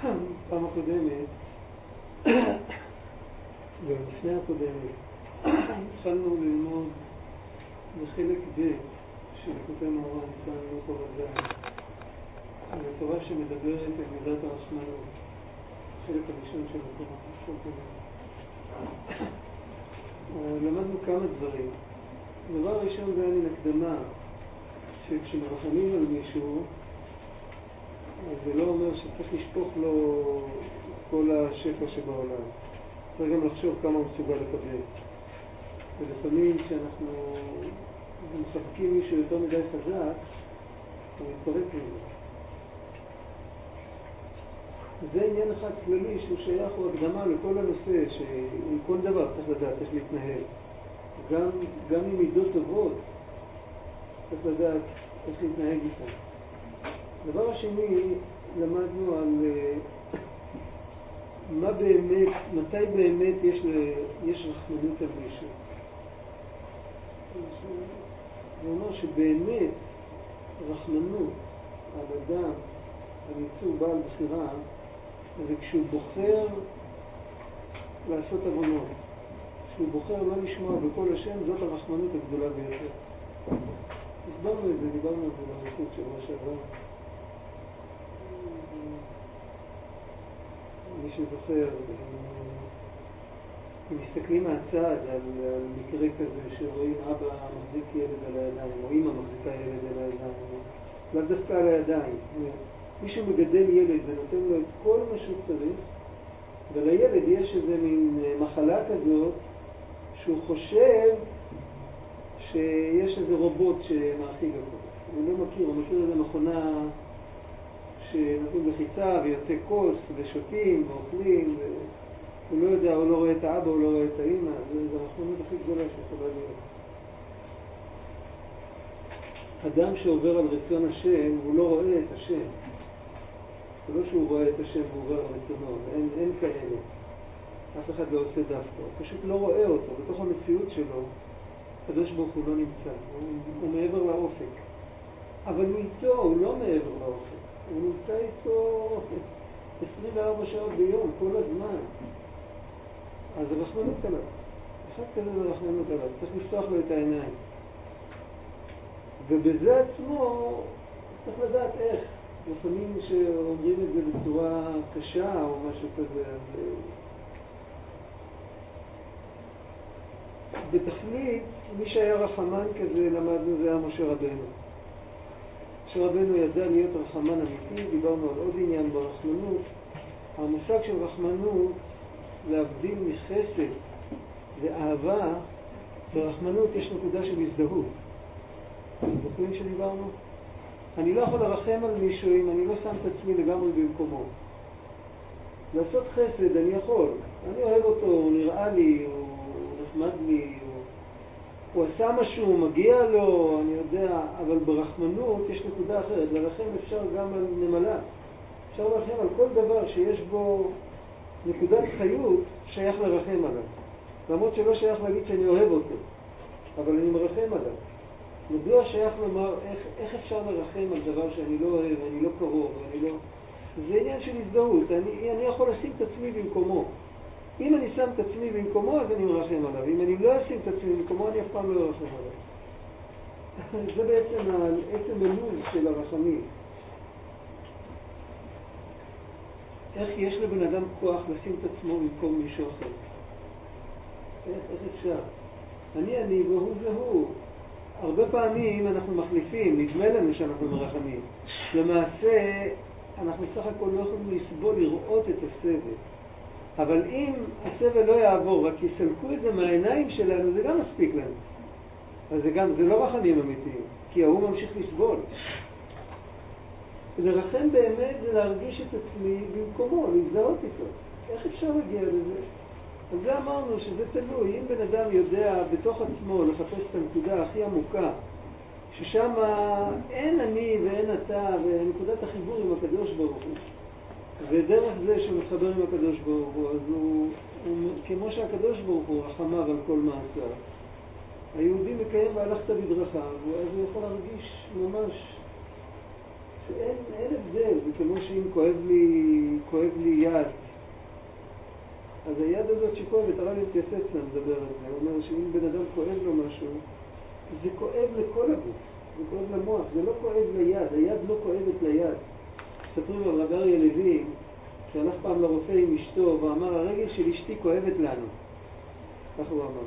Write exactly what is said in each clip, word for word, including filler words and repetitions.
פעם הקודמת, ולפני הקודמת, התחלנו ללמוד בחלק ב' של כותב מאורע ניסן לא חובד על התורה שמדברת על מידת הרחמנות, החלק הראשון של התורה. למדנו כמה דברים. דבר ראשון זה היה מן הקדמה, שכשמרחמים על מישהו, אז זה לא אומר שצריך לשפוך לו כל השפע שבעולם. צריך גם לחשוב כמה הוא מסוגל לקבל. ולפעמים כשאנחנו מחבקים מישהו יותר מדי חזק, הוא מתפרק מזה. זה עניין אחד כללי שהוא שייך הוא הקדמה לכל הנושא, שעם כל דבר צריך לדעת איך להתנהל. גם, גם עם מידות טובות צריך לדעת איך להתנהג איתן. הדבר השני, למדנו על uh, מה באמת, מתי באמת יש, יש רחמנות על מישהו. זה אומר שבאמת רחמנות על אדם, על יצור בעל בחירה, זה כשהוא בוחר לעשות עוונות. כשהוא בוחר לא לשמוע בכל השם, זאת הרחמנות הגדולה ביותר. הסברנו את זה, דיברנו על זה בריחות של ראש שעבר. מי שזוכר, אם מסתכלים מהצד על, על מקרה כזה שרואים אבא מחזיק ילד על הידיים, או אמא מחזיקה ילד על הידיים, לאו דווקא על הידיים. מישהו מגדל ילד ונותן לו את כל מה שהוא צריך, ולילד יש איזה מין מחלה כזאת שהוא חושב שיש איזה רובוט שמאכיל אותו. הוא לא מכיר, הוא מכיר איזה מכונה שנותנים לחיצה ויוצא כוס ושותים ואוכלים, והוא לא יודע, הוא לא רואה את האבא, הוא לא רואה את האמא. זו הרחמנות הכי גדולה שיכולה להיות. אדם שעובר על רצון השם, הוא לא רואה את השם. זה לא שהוא רואה את השם והוא עובר על רצונו, אין, אין כאלה. אף אחד לא עושה דווקא, הוא פשוט לא רואה אותו. בתוך המציאות שלו, הקדוש ברוך הוא לא נמצא, הוא, הוא מעבר לאופק. אבל הוא איתו, הוא לא מעבר לאופק. הוא נמצא איתו עשרים וארבע שעות ביום, כל הזמן. אז זה רחמנות עליו. אחד כזה זה רחמנות עליו, צריך לפתוח לו את העיניים. ובזה עצמו צריך לדעת איך. לפעמים שאומרים את זה בצורה קשה או משהו כזה, אז בתכלית, מי שהיה רחמן כזה, למדנו, זה היה משה רבנו. משה רבנו ידע להיות רחמן אמיתי, דיברנו על עוד עניין ברחמנות. המושג של רחמנות, להבדיל מחסד ואהבה, ברחמנות יש נקודה של הזדהות. זוכרים שדיברנו? אני לא יכול לרחם על מישהו אם אני לא שם את עצמי לגמרי במקומו. לעשות חסד אני יכול. אני אוהב אותו, הוא נראה לי, הוא נחמד לי, הוא, הוא עשה משהו, הוא מגיע לו, אני יודע, אבל ברחמנות יש נקודה אחרת. לרחם אפשר גם על נמלה. אפשר לרחם על כל דבר שיש בו נקודת חיות שייך לרחם עליו. למרות שלא שייך להגיד שאני אוהב אותו, אבל אני מרחם עליו. מדוע שייך לומר איך, איך אפשר לרחם על דבר שאני לא אוהב, אני לא קרוב, אני לא... זה עניין של הזדהות. אני, אני יכול לשים את עצמי במקומו. אם אני שם את עצמי במקומו, אז אני מרחם עליו. אם אני לא אשים את עצמי במקומו, אני אף פעם לא ארחם עליו. זה בעצם העצם הלוז של הרחמים. איך יש לבן אדם כוח לשים את עצמו במקום מישהו אחר? איך, איך אפשר? אני אני והוא זה הוא. הרבה פעמים אנחנו מחליפים, נדמה לנו שאנחנו מרחמים. למעשה, אנחנו סך הכל לא יכולים לסבול לראות את הסבל. אבל אם הסבל לא יעבור, רק יסלקו את זה מהעיניים שלנו, זה גם מספיק לנו. אז זה גם, זה לא רחמים אמיתיים, כי הוא ממשיך לסבול. לרחם באמת זה להרגיש את עצמי במקומו, להזדהות איתו. איך אפשר להגיע לזה? אז זה אמרנו שזה תלוי, אם בן אדם יודע בתוך עצמו לחפש את הנקודה הכי עמוקה, ששם אין אני ואין אתה, ונקודת החיבור עם הקדוש ברוך הוא, ודרך זה שהוא מתחבר עם הקדוש ברוך הוא, אז הוא, הוא כמו שהקדוש ברוך הוא רחמיו על כל מעשיו, היהודי מקיים והלכת בדרכיו, אז הוא יכול להרגיש ממש שאין אין הבדל. זה כמו שאם כואב לי, כואב לי יד. אז היד הזאת שכואבת, הרב יתייסס לה מדבר על זה, הוא אומר שאם בן אדם כואב לו משהו, זה כואב לכל הגוף, זה כואב למוח, זה לא כואב ליד, היד לא כואבת ליד. מספרים על רב אריה לוין, שהלך פעם לרופא עם אשתו ואמר, הרגל של אשתי כואבת לנו. כך הוא אמר.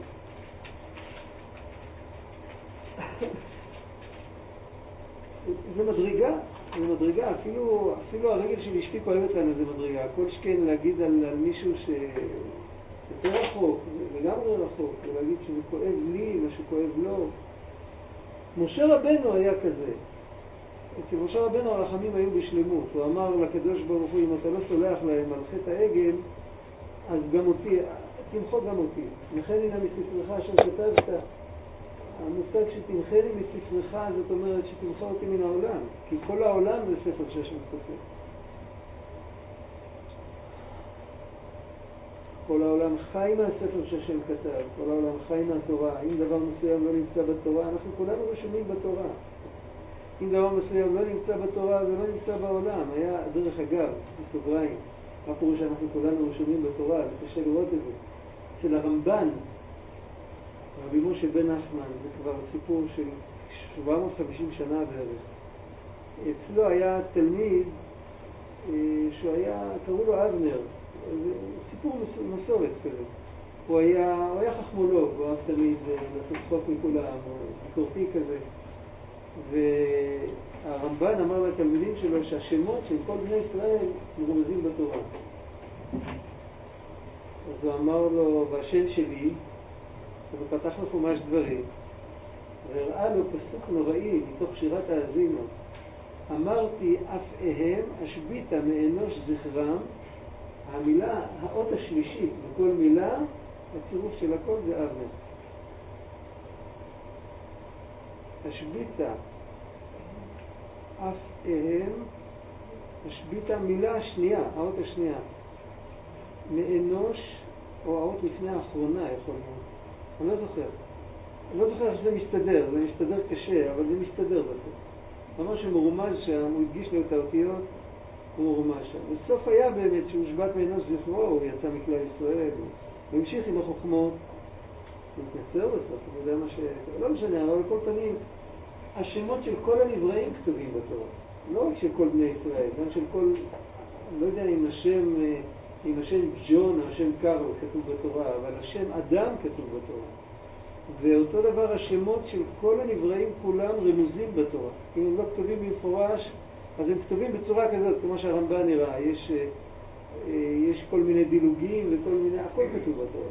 זה מדרגה, זה מדרגה, אפילו, אפילו הרגל של אשתי כואבת לנו זה מדרגה. כל שכן להגיד על, על מישהו שיותר רחוק, לגמרי רחוק, ולהגיד שזה כואב לי, משהו כואב לו. משה רבנו היה כזה. אצל משה רבנו הרחמים היו בשלמות. הוא אמר לקדוש ברוך הוא, אם אתה לא סולח להם על חטא העגל, אז גם אותי, תמחוק גם אותי. תמחני לה מספרך אשר כתבת. המושג שתמחני מספרך, זאת אומרת שתמחה אותי מן העולם. כי כל העולם זה ספר שהשם כותב. כל העולם חי מהספר שהשם כתב. כל העולם חי מהתורה. אם דבר מסוים לא נמצא בתורה, אנחנו כולנו רשומים בתורה. אם דבר מסוים לא נמצא בתורה, זה לא נמצא בעולם. היה, דרך אגב, בסוגריים, מה פירוש שאנחנו כולנו רשומים בתורה? זה קשה לראות את זה. אצל הרמב"ן, רבי משה בן נחמן, זה כבר סיפור של שבע מאות וחמישים שנה בערך. אצלו היה תלמיד שהוא היה, קראו לו אבנר, סיפור מסורת כזה. הוא היה, הוא היה חכמולוג, הוא אהב תמיד לעשות צחוק מכולם, הוא ביקורתי כזה. והרמב"ן אמר לתלמידים שלו שהשמות של כל בני ישראל מרומזים בתורה. אז הוא אמר לו, והשם שלי, אז הוא פתח לו חומש דברים, והראה לו פסוק נוראי מתוך שירת האזינו. אמרתי אף אהם אשביתה מאנוש זכרם. המילה, האות השלישית בכל מילה, הצירוף של הכל זה אבנר. אשביתה אף אהם אשביתה, מילה השנייה, האות השנייה מאנוש, או האות לפני האחרונה יכול להיות, אני לא זוכר אני לא זוכר שזה מסתדר, זה מסתדר קשה, אבל זה מסתדר בסוף. ממש שמרומז שם, הוא הדגיש לו את האותיות, הוא מרומז שם. בסוף היה באמת שהוא שבת מאנוש זכרו, הוא יצא מכלל ישראל, הוא המשיך עם החוכמות, הוא התנצר בסוף, אני יודע מה ש... לא משנה, אבל בכל פנים, השמות של כל הנבראים כתובים בתורה. לא רק של כל בני ישראל, גם של כל, אני לא יודע אם השם, אם השם ג'ון או השם קארל כתוב בתורה, אבל השם אדם כתוב בתורה. ואותו דבר השמות של כל הנבראים כולם רמוזים בתורה. אם הם לא כתובים במפורש, אז הם כתובים בצורה כזאת, כמו שהרמב"ן נראה. יש, יש כל מיני דילוגים וכל מיני, הכל כתוב בתורה.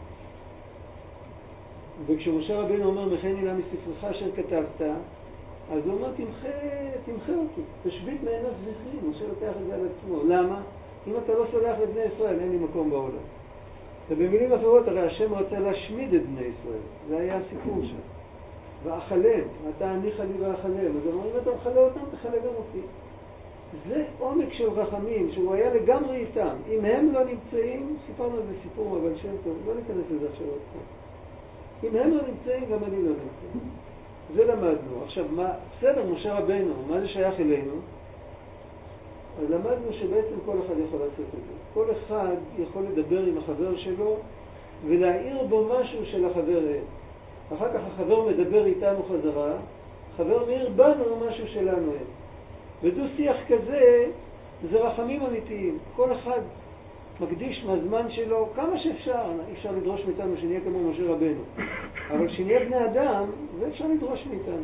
וכשמשה רבנו אומר, מכני לה מספרך אשר כתבת, אז הוא אומר, תמחה, תמחה אותי, תשבית מאנוש זכרי. משה לוקח את זה על עצמו. למה? אם אתה לא סולח לבני ישראל, אין לי מקום בעולם. ובמילים אחרות, הרי השם רצה להשמיד את בני ישראל. זה היה הסיפור שם. ואכלם, אתה הניחה לי ואכלם. אז אמרו, אם אתה מחלה אותם, תחלה גם אותי. זה עומק של רחמים, שהוא היה לגמרי איתם. אם הם לא נמצאים, סיפרנו על זה סיפור, אבל שם טוב, לא ניכנס לזה עכשיו עוד פעם. אם הם לא נמצאים, גם אני לא נמצא. זה למדנו. עכשיו, מה, בסדר, משה רבנו, מה זה שייך אלינו? אז למדנו שבעצם כל אחד יכול לעשות את זה. כל אחד יכול לדבר עם החבר שלו ולהעיר בו משהו של החבר. אחר כך החבר מדבר איתנו חזרה, חבר מעיר בנו משהו שלנו. ודו שיח כזה זה רחמים אמיתיים. כל אחד מקדיש מהזמן שלו כמה שאפשר. אי אפשר לדרוש מאיתנו שנהיה כמו משה רבנו. אבל שנהיה בני אדם, זה אפשר לדרוש מאיתנו.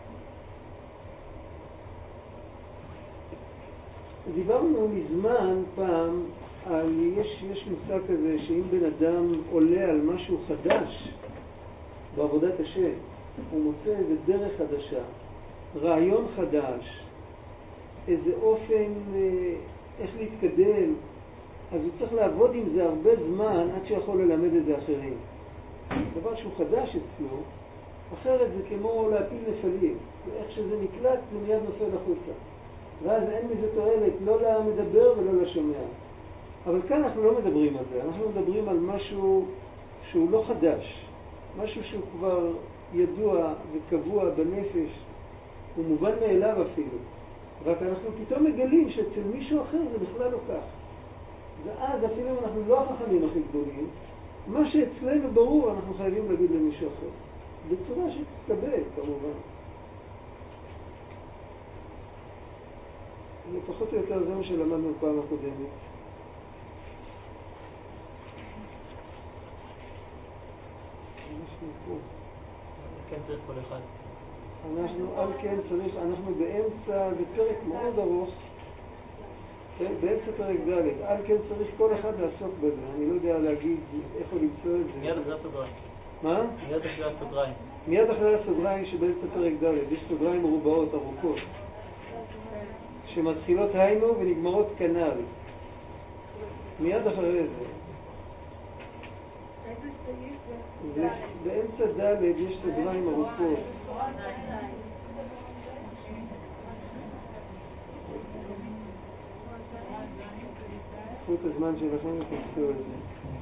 דיברנו מזמן פעם על, יש, יש מושג כזה שאם בן אדם עולה על משהו חדש בעבודת השם, הוא מוצא איזה דרך חדשה, רעיון חדש, איזה אופן, איך להתקדם, אז הוא צריך לעבוד עם זה הרבה זמן עד שיכול ללמד את זה אחרים. דבר שהוא חדש אצלו, אחרת זה כמו להפיל נפלים, איך שזה נקלט זה מיד נופל החוצה. ואז אין מזה תועלת, לא למדבר ולא לשומע. אבל כאן אנחנו לא מדברים על זה, אנחנו מדברים על משהו שהוא לא חדש, משהו שהוא כבר ידוע וקבוע בנפש, הוא מובן מאליו אפילו. רק אנחנו פתאום מגלים שאצל מישהו אחר זה בכלל לא כך. ואז אפילו אם אנחנו לא החכמים הכי גדולים, מה שאצלנו ברור אנחנו חייבים להגיד למישהו אחר. בצורה שתתקבל כמובן. זה פחות או יותר זה מה שלמדנו פעם הקודמת. אנחנו פה. כן צריך כל אחד. אנחנו, על כן צריך, אנחנו באמצע, זה פרק מאוד ארוך, באמצע פרק ד', על כן צריך כל אחד לעסוק בזה. אני לא יודע להגיד איפה למצוא את זה. מיד אחרי הסדריים. מה? מיד אחרי הסדריים. מיד אחרי הסדריים שבאמצע פרק ד', יש סדריים מרובעות, ארוכות, שמתחילות היינו ונגמרות כנ"ל. מיד אחרי זה. זה באמצע ד' יש סדריים ארוכות. קחו את הזמן שלכם ותמצאו את זה.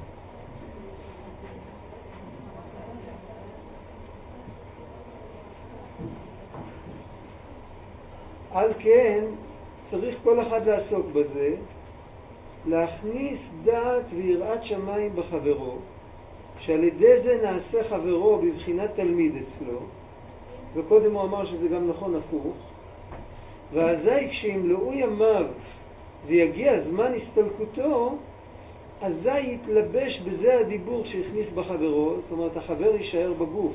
על כן צריך כל אחד לעסוק בזה, להכניס דעת ויראת שמיים בחברו, שעל ידי זה נעשה חברו בבחינת תלמיד אצלו, וקודם הוא אמר שזה גם נכון הפוך, ואזי כשימלאו ימיו ויגיע זמן הסתלקותו, אזי יתלבש בזה הדיבור שהכניס בחברו, זאת אומרת החבר יישאר בגוף,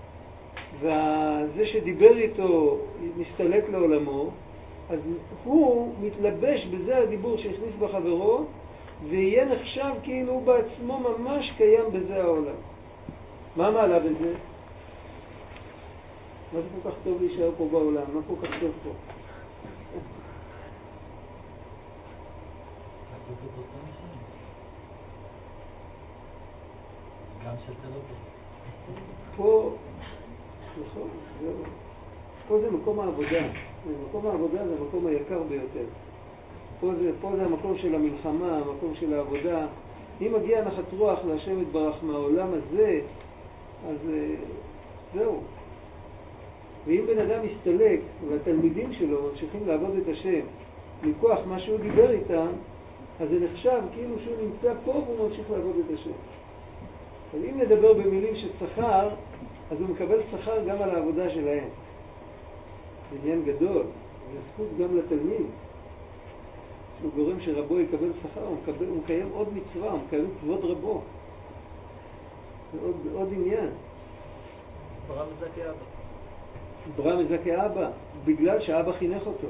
וזה שדיבר איתו מסתלק לעולמו, אז הוא מתלבש בזה הדיבור שהכניס בחברו, ויהיה נחשב כאילו הוא בעצמו ממש קיים בזה העולם. מה מעלה בזה? מה זה כל כך טוב להישאר פה בעולם? מה כל כך טוב פה? גם שאתה לא פה. פה, נכון, זהו. פה זה מקום העבודה. מקום העבודה זה המקום היקר ביותר. פה זה, פה זה המקום של המלחמה, המקום של העבודה. אם מגיע נחת רוח להשם יתברך מהעולם הזה, אז זהו. ואם בן אדם מסתלק והתלמידים שלו ממשיכים לעבוד את השם מכוח מה שהוא דיבר איתם, אז זה נחשב כאילו שהוא נמצא פה והוא ממשיך לעבוד את השם. אז אם נדבר במילים של שכר, אז הוא מקבל שכר גם על העבודה שלהם. זה עניין גדול, זה זכות גם לתלמיד. שהוא גורם שרבו יקבל שכר, הוא, מקבל, הוא מקיים עוד מצווה, הוא מקיים כבוד רבו. זה עוד, עוד עניין. ברא מזכה אבא. ברא מזכה אבא, בגלל שאבא חינך אותו.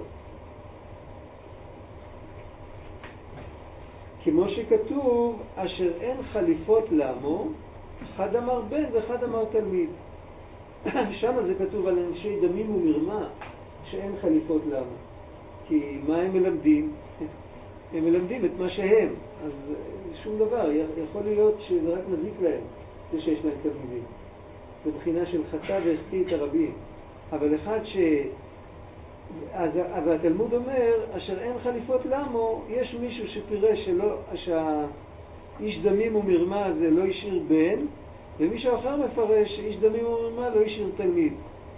כמו שכתוב, אשר אין חליפות לעמו, אחד אמר בן ואחד אמר תלמיד. שם זה כתוב על אנשי דמים ומרמה, שאין חליפות לעמו. כי מה הם מלמדים? הם מלמדים את מה שהם, אז שום דבר, יכול להיות שזה רק מזיק להם, זה שיש להם תלמידים. זה בחינה של חטא והחטיא את הרבים. אבל אחד ש... אז, אבל התלמוד אומר, אשר אין חליפות לעמו, יש מישהו שפירש שלא, שהאיש דמים ומרמה הזה לא ישאיר בן, ומישהו אחר מפרש שאיש דמים ומרמה לא ישאיר תלמיד.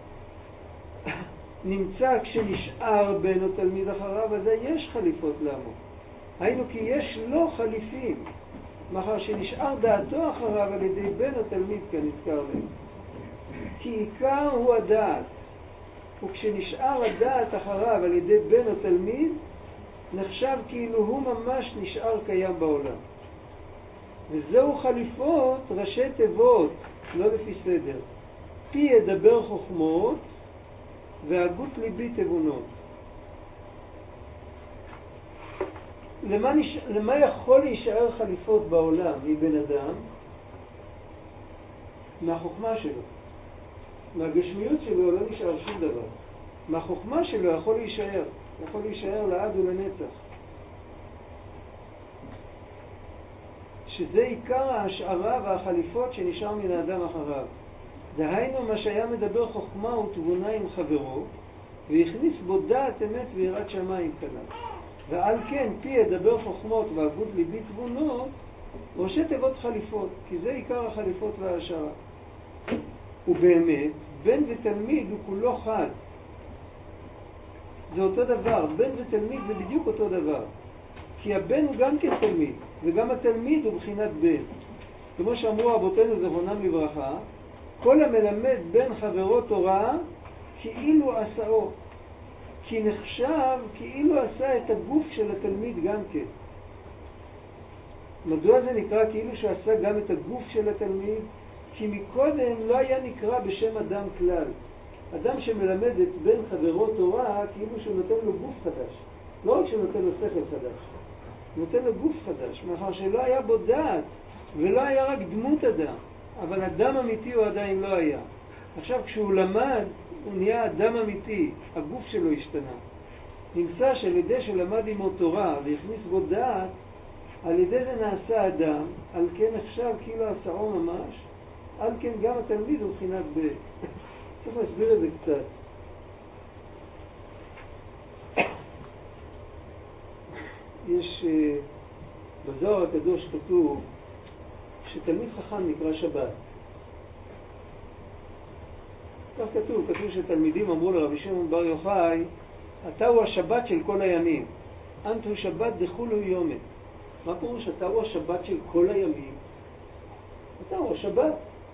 נמצא כשנשאר בן או תלמיד אחריו, אז יש חליפות לעמו. היינו כי יש לו חליפים, מאחר שנשאר דעתו אחריו על ידי בן או תלמיד כנזכר להם. כי עיקר הוא הדעת, וכשנשאר הדעת אחריו על ידי בן או תלמיד, נחשב כאילו הוא ממש נשאר קיים בעולם. וזהו חליפות ראשי תיבות, לא לפי סדר. פי ידבר חוכמות והגות ליבי תבונות. למה, נש... למה יכול להישאר חליפות בעולם מבן אדם? מהחוכמה שלו. מהגשמיות שלו לא נשאר שום דבר. מהחוכמה שלו יכול להישאר. יכול להישאר לעד ולנצח. שזה עיקר ההשערה והחליפות שנשאר מן האדם אחריו. דהיינו מה שהיה מדבר חוכמה ותבונה עם חברו, והכניס בו דעת אמת ויראת שמיים כנ"ל. ועל כן פי ידבר חוכמות והגות ליבי תבונות, ראשי תיבות חליפות, כי זה עיקר החליפות וההשערה. ובאמת, בן ותלמיד הוא כולו חד. זה אותו דבר, בן ותלמיד זה בדיוק אותו דבר. כי הבן הוא גם כתלמיד, וגם התלמיד הוא בחינת בן. כמו שאמרו אבותינו זכרונם לברכה, כל המלמד בן חברו תורה כאילו עשאו, כי נחשב כאילו עשה את הגוף של התלמיד גם כן. מדוע זה נקרא כאילו שעשה גם את הגוף של התלמיד? כי מקודם לא היה נקרא בשם אדם כלל. אדם שמלמד את בן חברו תורה כאילו שהוא נותן לו גוף חדש. לא רק שהוא נותן לו שכל חדש, הוא נותן לו גוף חדש, מאחר שלא היה בו דעת ולא היה רק דמות אדם, אבל אדם אמיתי הוא עדיין לא היה. עכשיו כשהוא למד הוא נהיה אדם אמיתי, הגוף שלו השתנה. נמצא שעל ידי שלמד עמו תורה והכניס בו דעת, על ידי זה נעשה אדם, על כן נחשב כאילו עשאו ממש, על כן גם התלמיד הוא בחינת ב... צריך להסביר את זה קצת. יש בזוהר הקדוש כתוב שתלמיד חכם נקרא שבת. כך כתוב, כתוב שתלמידים אמרו לרבי שמעון בר יוחאי, אתה הוא השבת של כל הימים. אנט הוא שבת דכולו יומי. מה פירוש? אתה הוא השבת של כל הימים? אתה הוא השבת.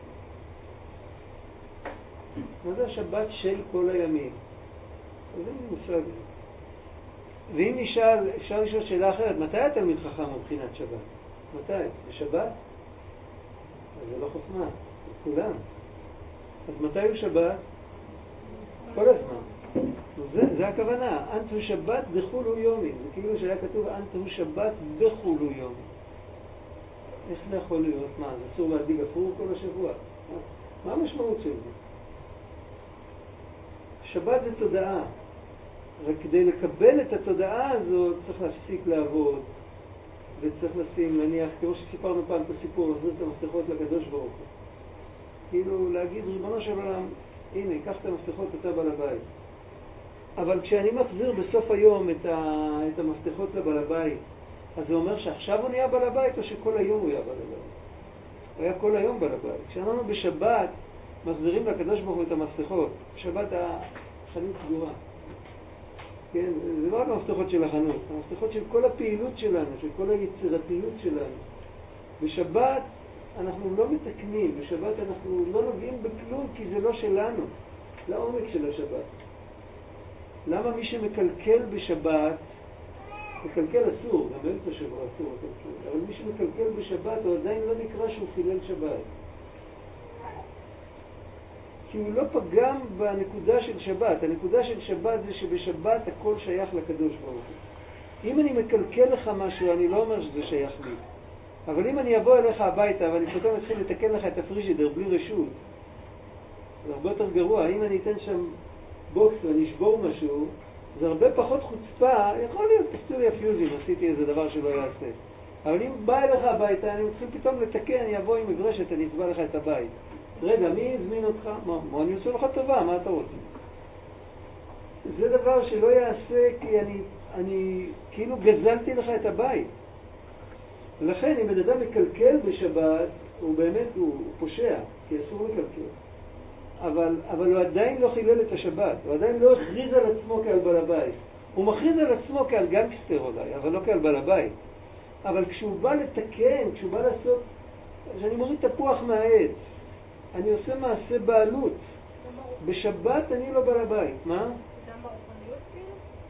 מה זה השבת של כל הימים? אז אין לי מושג. ואם נשאל, אפשר לשאול שאלה אחרת, מתי התלמיד חכם מבחינת שבת? מתי? בשבת? אז זה לא חוכמה, זה כולם. אז מתי הוא שבת? כל הזמן. זה, זה הכוונה, אנט הוא שבת דכולו יומי. זה כאילו שהיה כתוב אנט הוא שבת בכולו יומי. איך זה יכול להיות? מה, זה אסור להדליק גפרור כל השבוע? מה המשמעות של זה? שבת זה תודעה. רק כדי לקבל את התודעה הזאת צריך להפסיק לעבוד וצריך לשים, להניח, כמו שסיפרנו פעם את הסיפור, להחזיר את המפתחות לקדוש ברוך הוא. כאילו להגיד, ריבונו של עולם, הנה, קח את המפתחות, אתה בעל הבית. אבל כשאני מחזיר בסוף היום את, ה... את המפתחות לבעל הבית, אז זה אומר שעכשיו הוא נהיה בעל הבית או שכל היום הוא היה בעל הבית? הוא היה כל היום בעל הבית. כשאנחנו בשבת מחזירים לקדוש ברוך הוא את המפתחות, בשבת החנות סגורה. כן, זה לא רק המפתחות של החנות, המפתחות של כל הפעילות שלנו, של כל היצירתיות שלנו. בשבת אנחנו לא מתקנים, בשבת אנחנו לא נוגעים בכלום כי זה לא שלנו, לעומק של השבת. למה מי שמקלקל בשבת, מקלקל אסור, גם אין את השבוע אסור, אבל מי שמקלקל בשבת הוא עדיין לא נקרא שהוא חילל שבת. כי הוא לא פגם בנקודה של שבת. הנקודה של שבת זה שבשבת הכל שייך לקדוש ברוך הוא. אם אני מקלקל לך משהו, אני לא אומר שזה שייך לי. אבל אם אני אבוא אליך הביתה ואני פתאום אתחיל לתקן לך את הפריג'ידר בלי רשות, זה הרבה יותר גרוע. אם אני אתן שם בוקס ואני אשבור משהו, זה הרבה פחות חוצפה. יכול להיות, תפצו לי הפיוזים, עשיתי איזה דבר שלא יעשה. אבל אם בא אליך הביתה, אני מתחיל פתאום לתקן, אני אבוא עם מברשת, אני אצבע לך את הבית. רגע, מי הזמין אותך? מה, מה אני עושה לך טובה? מה אתה רוצה? זה דבר שלא יעשה כי אני, אני כאילו גזלתי לך את הבית. ולכן אם בן אדם מקלקל בשבת, הוא באמת, הוא, הוא פושע, כי אסור לקלקל. אבל, אבל הוא עדיין לא חילל את השבת, הוא עדיין לא הכריז על עצמו כעל בעל הבית. הוא מכריז על עצמו כעל גנגסטר אולי, אבל לא כעל בעל הבית. אבל כשהוא בא לתקן, כשהוא בא לעשות, כשאני מוריד תפוח מהעץ, אני עושה מעשה בעלות. בשבת אני לא בעל הבית. מה? גם ברוחניות כאילו?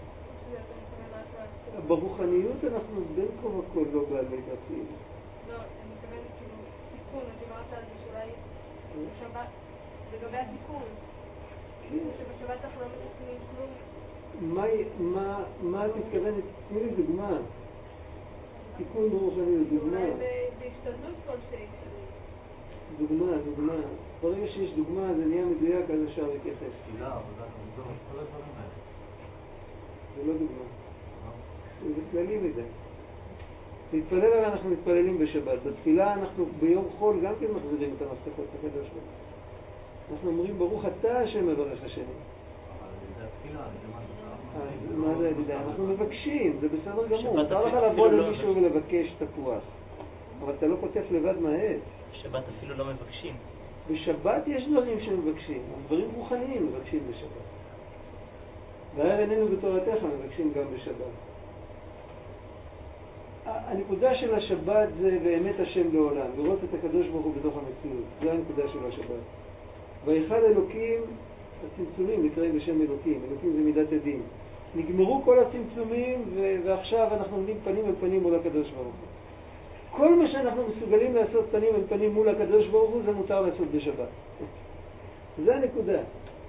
ברוחניות אנחנו בין כה וכה לא בעלי בתים. לא, אני מתכוונת כאילו תיקון, אני דיברת על זה שאולי בשבת, לגבי התיקון, שבשבת אנחנו לא מתקנים כלום. מה את מתכוונת? תני לי דוגמה. תיקון ברוחניות, דוגמה. אולי בהשתדלות כלשהי. דוגמה, דוגמה. ברגע שיש דוגמה, זה נהיה מדויק, אז אפשר להתייחס. תפילה, עבודה, עבודה, כל הדברים האלה. זה לא דוגמה. זה כללי מדי. להתפלל הרי אנחנו מתפללים בשבת. בתפילה אנחנו ביום חול גם כן מחזירים את המפתחות לקדוש ברוך הוא. אנחנו אומרים ברוך אתה השם מברך השני. אבל זה התפילה, זה מה זה? מה זה ידידה? אנחנו מבקשים, זה בסדר גמור. אתה לך לבוא למישהו ולבקש תפוח. אבל אתה לא כותב לבד מהעץ. בשבת אפילו לא מבקשים. בשבת יש דברים שמבקשים, דברים רוחניים מבקשים בשבת. והאר עינינו בתורתך מבקשים גם בשבת. הנקודה של השבת זה באמת השם לעולם, לראות את הקדוש ברוך הוא בתוך המציאות. זה הנקודה של השבת. ויכל אלוקים, הצמצומים נקראים בשם אלוקים, אלוקים זה מידת הדין. נגמרו כל הצמצומים ו- ועכשיו אנחנו עומדים פנים אל פנים מול הקדוש ברוך הוא. כל מה שאנחנו מסוגלים לעשות פנים אל פנים מול הקדוש ברוך הוא זה מותר לעשות בשבת. זה הנקודה.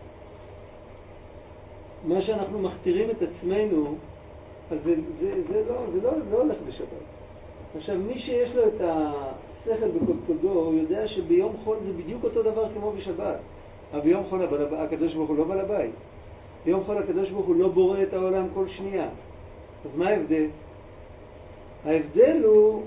מה שאנחנו מכתירים את עצמנו, אז זה, זה, זה, לא, זה לא, לא הולך בשבת. עכשיו, מי שיש לו את השכל בקודקודו, הוא יודע שביום חול זה בדיוק אותו דבר כמו בשבת. אבל ביום חול הקדוש ברוך הוא לא בעל הבית. ביום חול הקדוש ברוך הוא לא בורא את העולם כל שנייה. אז מה ההבדל? ההבדל הוא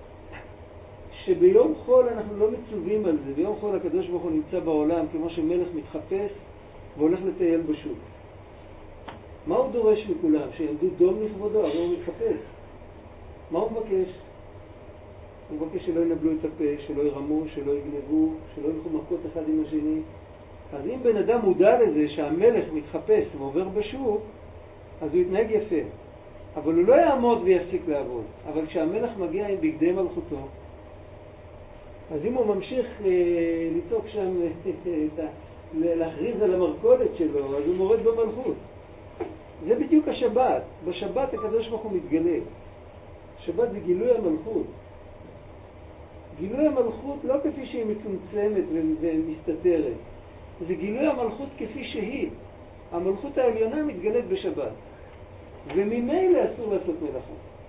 שביום חול אנחנו לא מצווים על זה. ביום חול הקדוש ברוך הוא נמצא בעולם כמו שמלך מתחפש והולך לטייל בשוק. מה הוא דורש מכולם? שילדו דום לכבודו, אבל הוא מתחפש. מה הוא מבקש? הוא מבקש שלא ינבלו את הפה, שלא ירמו, שלא יגנבו, שלא ילכו מכות אחד עם השני. אז אם בן אדם מודע לזה שהמלך מתחפש ועובר בשוק, אז הוא יתנהג יפה. אבל הוא לא יעמוד ויפסיק לעבוד. אבל כשהמלך מגיע עם בגדי מלכותו, אז אם הוא ממשיך אה, לצעוק שם, אה, להכריז על המרכולת שלו, אז הוא מורד במלכות. זה בדיוק השבת. בשבת הקדוש ברוך הוא מתגלה. שבת זה גילוי המלכות. גילוי המלכות לא כפי שהיא מצומצמת ומסתתרת. זה גילוי המלכות כפי שהיא. המלכות העליונה מתגלית בשבת. וממילא אסור לעשות מלאכה.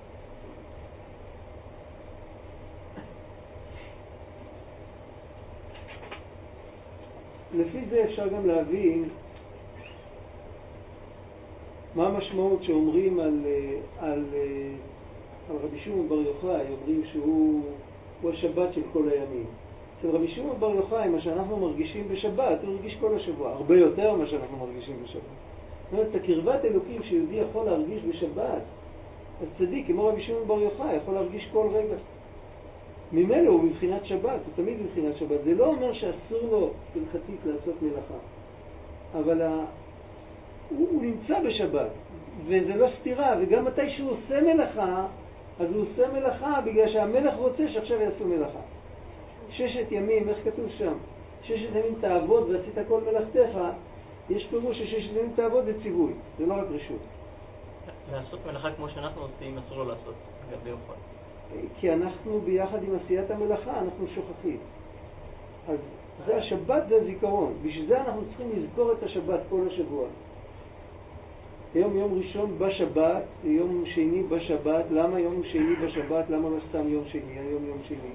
לפי זה אפשר גם להבין מה המשמעות שאומרים על, על, על רבי שמעון בר יוחאי, אומרים שהוא הוא השבת של כל הימים. אצל רבי שמעון בר יוחאי, מה שאנחנו מרגישים בשבת, הוא מרגיש כל השבוע, הרבה יותר ממה שאנחנו מרגישים בשבת. זאת אומרת, את הקרבת אלוקים שיהודי יכול להרגיש בשבת, אז צדיק, כמו רבי שמעון בר יוחאי, יכול להרגיש כל רגע. ממילא הוא מבחינת שבת, הוא תמיד מבחינת שבת. זה לא אומר שאסור לו הלכתית לעשות מלאכה, אבל ה... הוא, הוא נמצא בשבת, וזה לא סתירה, וגם מתי שהוא עושה מלאכה, אז הוא עושה מלאכה בגלל שהמלך רוצה שעכשיו יעשו מלאכה. ששת ימים, איך כתוב שם? ששת ימים תעבוד ועשית כל מלאכתך, יש פירוש שששת ימים תעבוד זה ציווי, זה לא רק רשות. לעשות מלאכה כמו שאנחנו עושים, אסור לו לעשות, גם ביום חול. כי אנחנו ביחד עם עשיית המלאכה, אנחנו שוכחים. אז זה השבת, זה הזיכרון. בשביל זה אנחנו צריכים לזכור את השבת כל השבוע. היום יום ראשון בשבת, יום שני בשבת. למה יום שני בשבת? למה לא סתם יום שני? היום יום שני.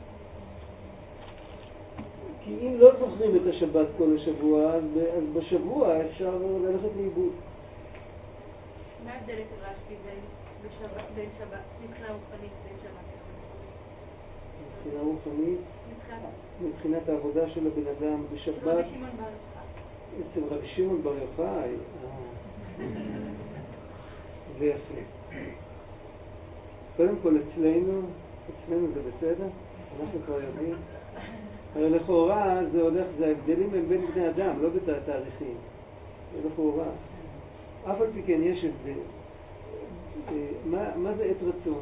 כי אם לא זוכרים את השבת כל השבוע, אז בשבוע אפשר ללכת לאיבוד. מה ההבדל אצל רש"י בין שבת, מבחינה רוחנית בין שבת? מבחינה רוחנית, מבחינת העבודה של הבן אדם בשבת. רבי שמעון בר יוחאי. אצל רבי שמעון בר יוחאי. זה יפה. קודם כל אצלנו, אצלנו זה בסדר, אנחנו כבר יודעים. הרי לכאורה זה הולך, זה ההבדלים הם בין בני אדם, לא בתאריכים. זה לכאורה. אף על פי כן יש הבדל. מה, מה זה עת רצון?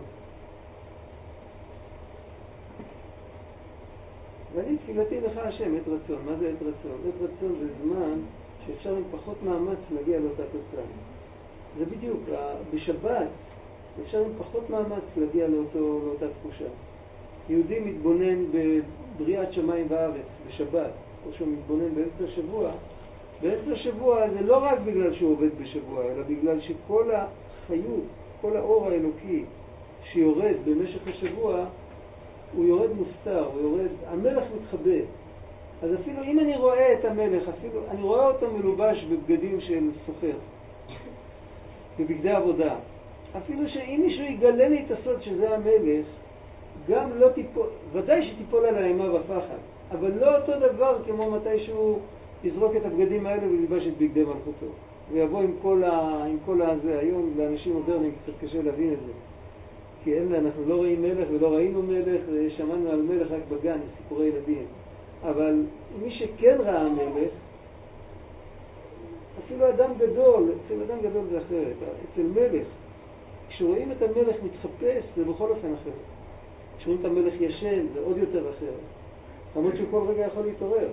ואני תפילתי לך השם, עת רצון. מה זה עת רצון? עת רצון זה זמן שאפשר עם פחות מאמץ להגיע לאותה תוצאה. זה בדיוק, בשבת אפשר עם פחות מאמץ להגיע לאותו, לאותה תחושה. יהודי מתבונן בבריאת שמיים וארץ בשבת, או שהוא מתבונן באמצע השבוע. באמצע השבוע זה לא רק בגלל שהוא עובד בשבוע, אלא בגלל שכל החיות, כל האור האלוקי שיורד במשך השבוע, הוא יורד מוסתר, הוא יורד, המלך מתחבא. אז אפילו אם אני רואה את המלך, אפילו אני רואה אותו מלובש בבגדים של סוחר, בבגדי עבודה. אפילו שאם מישהו יגלה לי את הסוד שזה המלך, גם לא תיפול, ודאי שתיפול על האימה והפחד, אבל לא אותו דבר כמו מתי שהוא יזרוק את הבגדים האלה ולבש את בגדי מלכותו. ויבוא עם כל, ה, עם כל הזה. היום לאנשים מודרניים קצת קשה להבין את זה. כי אין, אנחנו לא רואים מלך ולא ראינו מלך, שמענו על מלך רק בגן, סיפורי ילדים. אבל מי שכן ראה מלך, אפילו אדם גדול, אצל אדם גדול זה אחרת, אצל מלך, כשרואים את המלך מתחפש, זה בכל אופן אחר. כשרואים את המלך ישן, זה עוד יותר אחר. למרות שהוא כל רגע יכול להתעורר.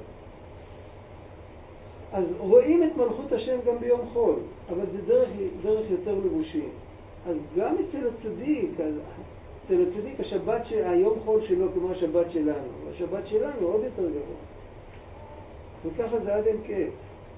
אז רואים את מלכות השם גם ביום חול, אבל זה דרך, דרך יותר לבושים. אז גם אצל הצדיק, אצל הצדיק השבת, היום חול שלו כמו השבת שלנו. השבת שלנו עוד יותר גבוה. וככה זה עד אין קץ.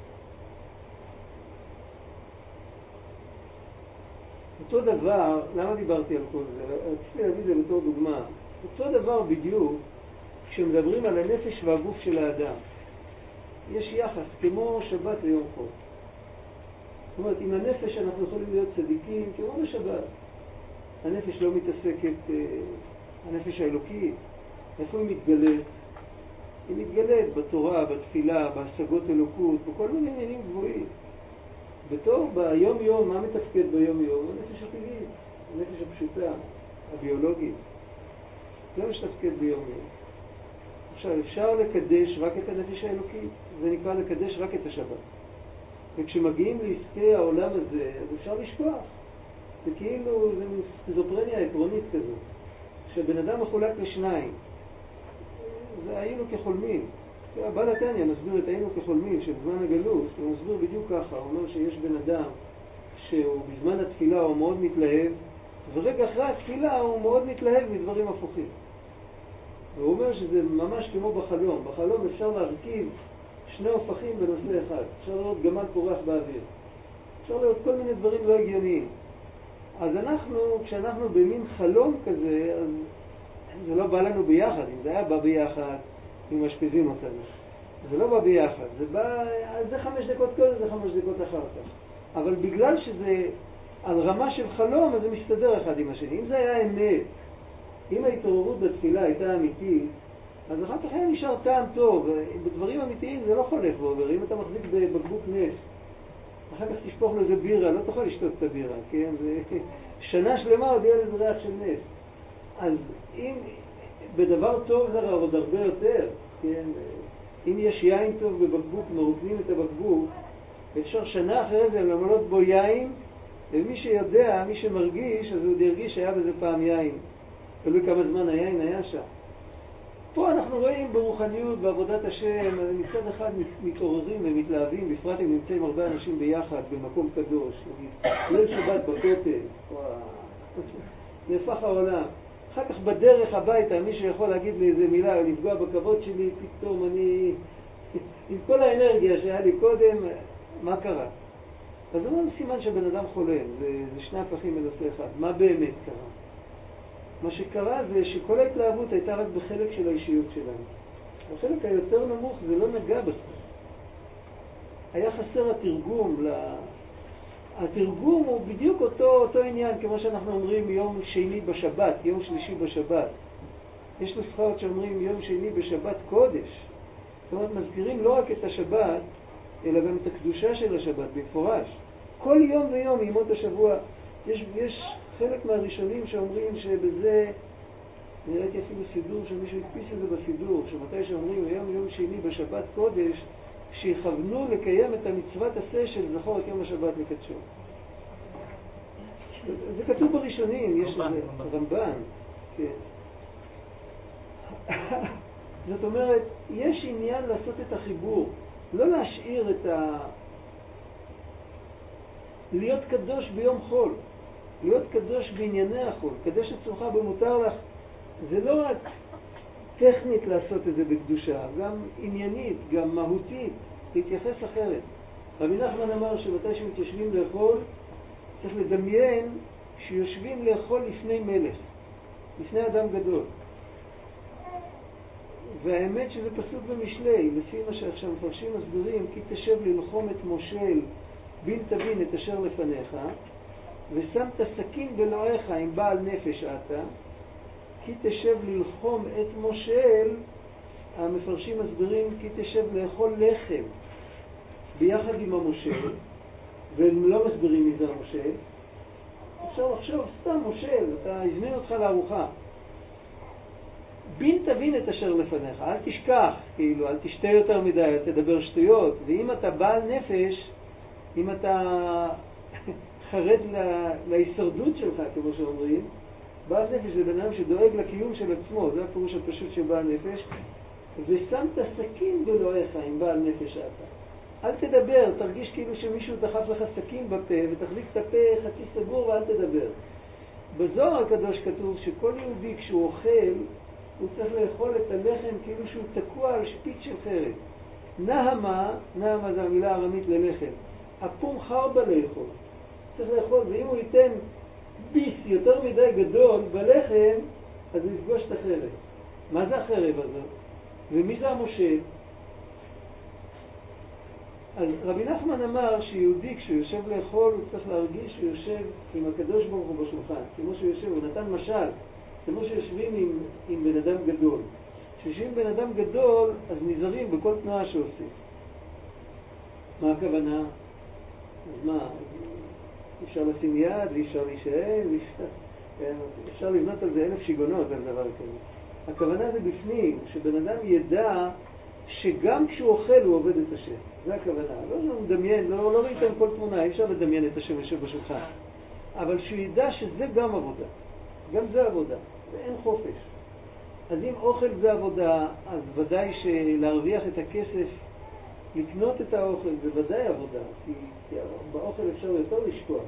אותו דבר, למה דיברתי על כל זה? רציתי להביא את זה בתור דוגמה. אותו דבר בדיוק כשמדברים על הנפש והגוף של האדם. יש יחס כמו שבת ויום חול. זאת אומרת, עם הנפש אנחנו יכולים להיות צדיקים כמו בשבת. הנפש לא מתעסקת, הנפש האלוקית, איפה היא מתגלית? היא מתגלית בתורה, בתפילה, בהשגות אלוקות, בכל מיני עניינים גבוהים. בתור ביום יום, מה מתפקד ביום יום? הנפש הטבעית, הנפש הפשוטה, הביולוגית. זה מה שתפקד ביום יום. עכשיו, אפשר לקדש רק את הנפש האלוקית, זה נקרא לקדש רק את השבת. וכשמגיעים לעסקי העולם הזה, אז אפשר לשכוח. זה כאילו, זה סכיזופרניה עקרונית כזו, שבן אדם מחולק לשניים. זה היינו כחולמים. הבעל התניא מסביר את היינו כחולמים, שבזמן הגלות, הוא מסביר בדיוק ככה, הוא אומר שיש בן אדם שהוא בזמן התפילה הוא מאוד מתלהב, ורגע אחרי התפילה הוא מאוד מתלהב מדברים הפוכים. והוא אומר שזה ממש כמו בחלום. בחלום אפשר להרכיב שני הופכים בנושא אחד. אפשר לראות גמל פורח באוויר. אפשר לראות כל מיני דברים לא הגיוניים. אז אנחנו, כשאנחנו במין חלום כזה, אז זה לא בא לנו ביחד. אם זה היה בא ביחד, אם משפיזים אותנו. זה לא בא ביחד. זה בא, זה חמש דקות קודם, זה חמש דקות אחר כך. אבל בגלל שזה על רמה של חלום, אז זה מסתדר אחד עם השני. אם זה היה אמת, אם ההתעוררות בתפילה הייתה אמיתית, אז אחר כך היה נשאר טעם טוב. בדברים אמיתיים זה לא חולף ועובר. אם אתה מחזיק בבקבוק נפט, אחר כך תשפוך לזה בירה, לא תוכל לשתות את הבירה, כן? זה שנה שלמה עוד יהיה לזה ריח של נפט. אז אם בדבר טוב זה עוד הרבה יותר, כן? אם יש יין טוב בבקבוק, מרוקנים את הבקבוק, אפשר שנה אחרי זה למלות בו יין, ומי שיודע, מי שמרגיש, אז הוא ירגיש שהיה בזה פעם יין. תלוי כמה זמן היין היה שם. פה אנחנו רואים ברוחניות, בעבודת השם, מצד אחד מתעוררים ומתלהבים, בפרט אם נמצאים הרבה אנשים ביחד במקום קדוש, ליל שבת בכותל, נהפך העולם. אחר כך בדרך הביתה, מי שיכול להגיד לי איזה מילה או לפגוע בכבוד שלי, פתאום אני, עם כל האנרגיה שהיה לי קודם, מה קרה? אז זה לא סימן שבן אדם חולם, זה, זה שני הפכים בנושא אחד. מה באמת קרה? מה שקרה זה שכל ההתלהבות הייתה רק בחלק של האישיות שלנו. בחלק היותר נמוך זה לא נגע בסוף. היה חסר התרגום. לה... התרגום הוא בדיוק אותו, אותו עניין, כמו שאנחנו אומרים יום שני בשבת, יום שלישי בשבת. יש נוסחאות שאומרים יום שני בשבת קודש. זאת אומרת, מזכירים לא רק את השבת, אלא גם את הקדושה של השבת, במפורש. כל יום ויום ימות השבוע, יש, יש חלק מהראשונים שאומרים שבזה, אני ראיתי אפילו סידור שמישהו הדפיס את זה בסידור, שמתי שאומרים היום יום שני בשבת קודש, שיכוונו לקיים את המצוות עשה של זכור את יום השבת לקדשו. זה כתוב בראשונים, יש לזה רמב"ן. כן. זאת אומרת, יש עניין לעשות את החיבור, לא להשאיר את ה... להיות קדוש ביום חול, להיות קדוש בענייני החול, קדש עצמך במותר לך, זה לא רק טכנית לעשות את זה בקדושה, גם עניינית, גם מהותית, להתייחס אחרת. רבי נחמן אמר שמתי שמתיישבים לאכול, צריך לדמיין שיושבים לאכול לפני מלך, לפני אדם גדול. והאמת שזה פסוק במשלי, לפי מה שעכשיו מפרשים מסבירים, כי תשב ללחום את מושל בין תבין את אשר לפניך, ושמת סכין בלועך עם בעל נפש אתה, כי תשב ללחום את מושל, המפרשים מסבירים, כי תשב לאכול לחם ביחד עם המושל, והם לא מסבירים מי זה המושל, אפשר לחשוב סתם מושל, אתה הזמין אותך לארוחה. בין תבין את אשר לפניך, אל תשכח, כאילו, אל תשתה יותר מדי, אל תדבר שטויות, ואם אתה בעל נפש, אם אתה חרד לה, להישרדות שלך, כמו שאומרים. בעל נפש זה בן אדם שדואג לקיום של עצמו, זה הפירוש הפשוט של בעל נפש. ושמת סכין בלועיך עם בעל נפש אתה. אל תדבר, תרגיש כאילו שמישהו דחף לך סכין בפה, ותחזיק את הפה חצי סגור ואל תדבר. בזוהר הקדוש כתוב שכל יהודי כשהוא אוכל, הוא צריך לאכול את הלחם כאילו שהוא תקוע על שפיץ של חרב. נהמה, נהמה זה המילה הארמית ללחם. הפום חרבה לאכול. צריך לאכול, ואם הוא ייתן ביס יותר מדי גדול בלחם, אז הוא יפגוש את החרב. מה זה החרב הזאת? ומי זה המושל? אז רבי נחמן אמר שיהודי כשהוא יושב לאכול הוא צריך להרגיש שהוא יושב עם הקדוש ברוך הוא בשולחן. כמו שהוא יושב, הוא נתן משל, כמו שיושבים עם, עם בן אדם גדול. כשיושבים עם בן אדם גדול אז נזהרים בכל תנועה שעושים. מה הכוונה? אז מה? אפשר לשים יד, ואפשר להישאל, אפשר לבנות על זה אלף שיגונות על דבר כזה. הכוונה זה בפנים, שבן אדם ידע שגם כשהוא אוכל הוא עובד את השם. זה הכוונה. לא לא מדמיין, לא, לא ראיתם כל תמונה, אי אפשר לדמיין את השם יושב בשולחן. אבל שהוא ידע שזה גם עבודה. גם זה עבודה. ואין חופש. אז אם אוכל זה עבודה, אז ודאי שלהרוויח את הכסף, לקנות את האוכל זה ודאי עבודה. כי, כי באוכל אפשר יותר לשקוע.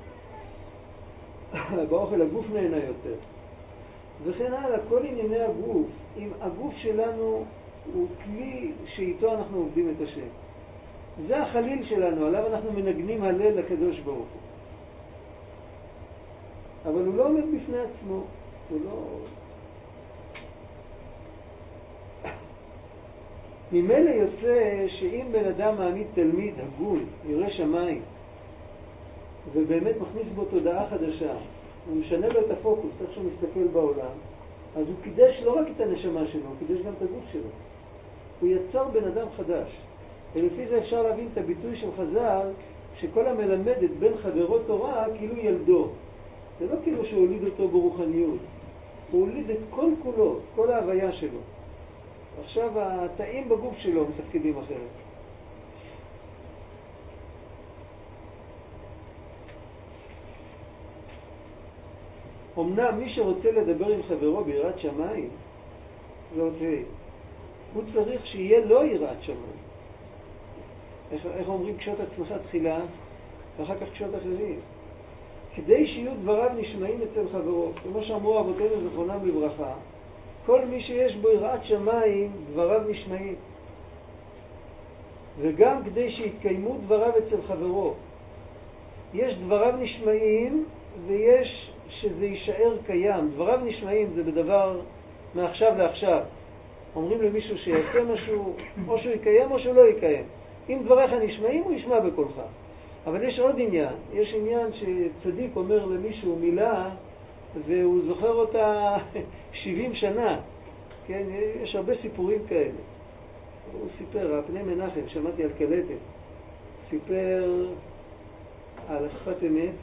באוכל הגוף נהנה יותר. וכן הלאה, כל ענייני הגוף, אם הגוף שלנו הוא כלי שאיתו אנחנו עובדים את השם. זה החליל שלנו, עליו אנחנו מנגנים הלל לקדוש ברוך הוא. אבל הוא לא עומד בפני עצמו, הוא לא... ממילא יוצא שאם בן אדם מעמיד תלמיד הגון, ירא שמיים, ובאמת מכניס בו תודעה חדשה, הוא משנה לו את הפוקוס, איך שהוא מסתכל בעולם, אז הוא קידש לא רק את הנשמה שלו, הוא קידש גם את הגוף שלו. הוא יצר בן אדם חדש. ולפי זה אפשר להבין את הביטוי של חז"ל, שכל המלמד את בן חברו תורה כאילו ילדו. זה לא כאילו שהוליד אותו ברוחניות. הוא הוליד את כל כולו, כל ההוויה שלו. עכשיו התאים בגוף שלו מתפקידים אחרת. אמנם מי שרוצה לדבר עם חברו ביראת שמיים, זה עוד היי. הוא צריך שיהיה לא יראת שמיים. איך, איך אומרים קשות עצמך תחילה, ואחר כך קשות אחרים. כדי שיהיו דבריו נשמעים אצל חברו. כמו שאמרו אבותינו זכרונם לברכה, כל מי שיש בו יראת שמיים, דבריו נשמעים. וגם כדי שיתקיימו דבריו אצל חברו. יש דבריו נשמעים ויש שזה יישאר קיים. דבריו נשמעים זה בדבר מעכשיו לעכשיו. אומרים למישהו שיעשה משהו, או שהוא יקיים או שהוא לא יקיים. אם דבריך נשמעים, הוא ישמע בקולך. אבל יש עוד עניין. יש עניין שצדיק אומר למישהו מילה, והוא זוכר אותה שבעים שנה. כן, יש הרבה סיפורים כאלה. הוא סיפר, הפני מנחם, שמעתי על קלטת, סיפר על שפת אמת.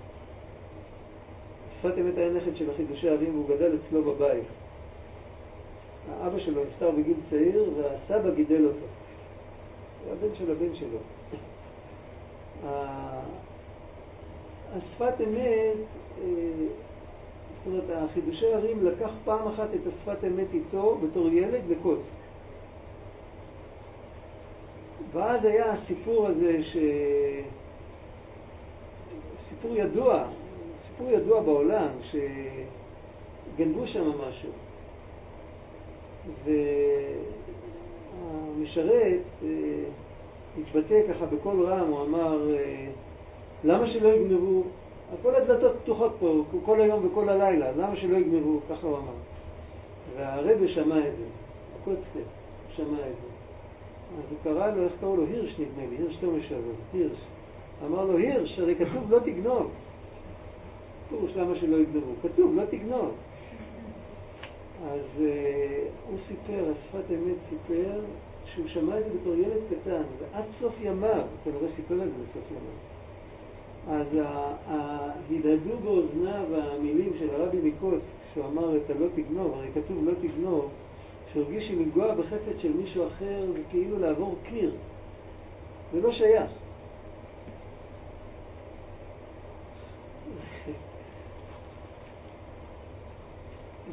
שפת אמת היה נכד של החידושי ערים, והוא גדל אצלו בבית. האבא שלו נפטר בגיל צעיר, והסבא גידל אותו. הוא הבן של הבן שלו. השפת אמת, זאת אומרת, החידושי ערים לקח פעם אחת את השפת אמת איתו בתור ילד לקוץ. ואז היה הסיפור הזה ש... סיפור ידוע, סיפור ידוע בעולם, שגנבו שם משהו. והמשרת התבטא ככה בכל רם, הוא אמר, למה שלא יגנבו? כל הדלתות פתוחות פה, כל היום וכל הלילה, למה שלא יגנבו? ככה הוא אמר. והרבא שמע את זה, הקוצקה שמע את זה. אז הוא קרא לו, איך קראו לו? הירש נדמה לי, הירש תומש אבל, הירש. אמר לו, הירש, הרי כתוב לא תגנוב. פירוש למה שלא יגנבו? כתוב לא תגנוב. אז uh, הוא סיפר, השפת אמת סיפר, שהוא שמע את זה בתור ילד קטן, ועד סוף ימיו, כנראה סיפר את זה בסוף ימיו. אז ההדהדו באוזניו המילים של הרבי מקוץ, שהוא אמר את הלא תגנוב, הרי כתוב לא תגנוב, שהרגיש שלנגוע בחפץ של מישהו אחר זה כאילו לעבור קיר. זה לא שייך.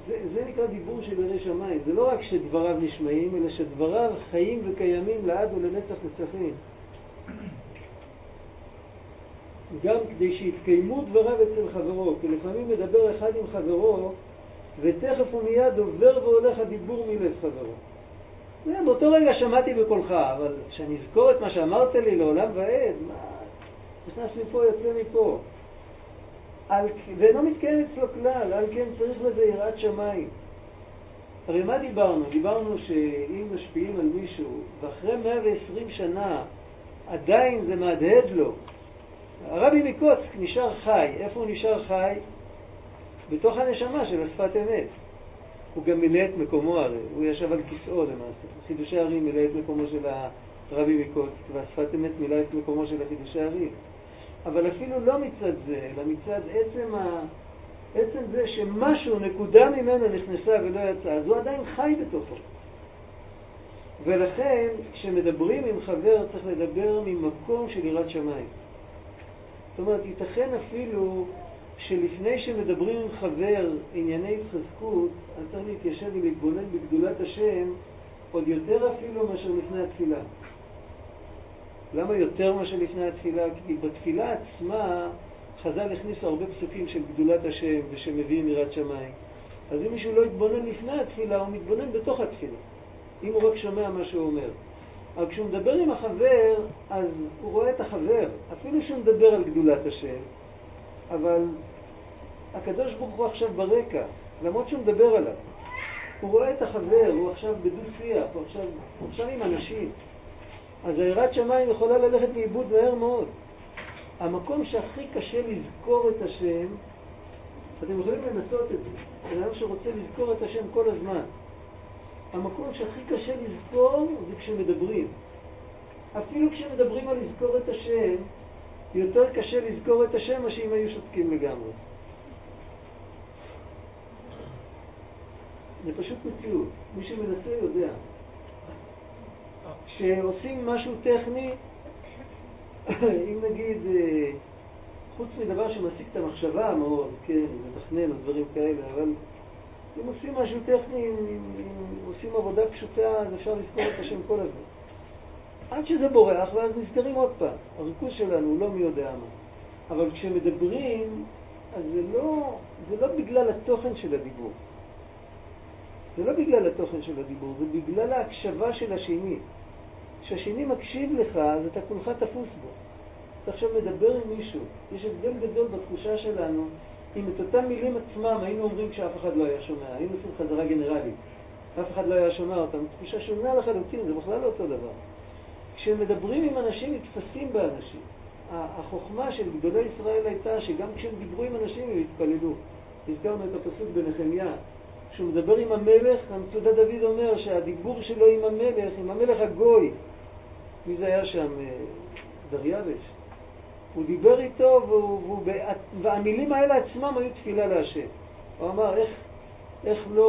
זה, זה נקרא דיבור של ירא שמיים. זה לא רק שדבריו נשמעים, אלא שדבריו חיים וקיימים לעד ולנצח נצחים. גם כדי שיתקיימו דבריו אצל חברו, כי לפעמים מדבר אחד עם חברו, ותכף ומיד עובר והולך הדיבור מלב חברו. זה, באותו רגע שמעתי בקולך, אבל שאני אזכור את מה שאמרת לי לעולם ועד, מה? נכנס מפה, יוצא מפה. על, ואינו מתקיים אצלו כלל, על כן צריך לזה יראת שמיים. הרי מה דיברנו? דיברנו שאם משפיעים על מישהו, ואחרי מאה ועשרים שנה עדיין זה מהדהד לו, הרבי מקוצק נשאר חי. איפה הוא נשאר חי? בתוך הנשמה של השפת אמת. הוא גם מילא את מקומו, הרי הוא ישב על כיסאו למעשה. חידושי הרים מילא את מקומו של הרבי מקוצק, והשפת אמת מילא את מקומו של החידושי הרים. אבל אפילו לא מצד זה, אלא מצד עצם, ה... עצם זה שמשהו, נקודה ממנו נכנסה ולא יצא, אז הוא עדיין חי בתוכו. ולכן, כשמדברים עם חבר, צריך לדבר ממקום של יראת שמיים. זאת אומרת, ייתכן אפילו שלפני שמדברים עם חבר ענייני התחזקות, אז צריך להתיישב ולהתבונן בגדולת השם, עוד יותר אפילו מאשר לפני התפילה. למה יותר מאשר לפני התפילה? כי בתפילה עצמה חז"ל הכניסו הרבה פסוקים של גדולת השם ושמביאים יראת שמיים. אז אם מישהו לא יתבונן לפני התפילה, הוא מתבונן בתוך התפילה. אם הוא רק שומע מה שהוא אומר. אבל כשהוא מדבר עם החבר, אז הוא רואה את החבר. אפילו שהוא מדבר על גדולת השם, אבל הקדוש ברוך הוא עכשיו ברקע, למרות שהוא מדבר עליו. הוא רואה את החבר, הוא עכשיו בדו שיח, הוא עכשיו, הוא עכשיו עם אנשים. אז היראת שמיים יכולה ללכת לאיבוד מהר מאוד. המקום שהכי קשה לזכור את השם, אתם יכולים לנסות את זה, זה אדם שרוצה לזכור את השם כל הזמן. המקום שהכי קשה לזכור זה כשמדברים. אפילו כשמדברים על לזכור את השם, יותר קשה לזכור את השם מה שאם היו שותקים לגמרי. זה פשוט מציאות. מי שמנסה יודע. כשעושים משהו טכני, אם נגיד, חוץ מדבר שמסיק את המחשבה מאוד, כן, מתכנן או דברים כאלה, אבל אם עושים משהו טכני, אם, אם, אם עושים עבודה פשוטה, אז אפשר לזכור את השם כל הזמן. עד שזה בורח, ואז נזכרים עוד פעם. הריכוז שלנו הוא לא מי יודע מה. אבל כשמדברים, אז זה לא, זה לא בגלל התוכן של הדיבור. זה לא בגלל התוכן של הדיבור, זה בגלל ההקשבה של השני. כשהשני מקשיב לך, אז אתה כולך תפוס בו. אתה עכשיו מדבר עם מישהו. יש הבדל גדול בתחושה שלנו. אם את אותם מילים עצמם היינו אומרים כשאף אחד לא היה שומע, היינו עושים חזרה גנרלית. אף אחד לא היה שומע אותם. תחושה שונה לחלוטין, זה בכלל לא אותו דבר. כשמדברים עם אנשים, מתפסים באנשים. החוכמה של גדולי ישראל הייתה שגם כשהם דיברו עם אנשים, הם התפללו. הזכרנו את הפסוק בנחמיה. כשהוא מדבר עם המלך, המצודת דוד אומר שהדיבור שלו עם המלך, עם המלך הגוי, מי זה היה שם? דריווש. הוא דיבר איתו, והוא, והוא, והמילים האלה עצמם היו תפילה להשם. הוא אמר, איך, איך לא...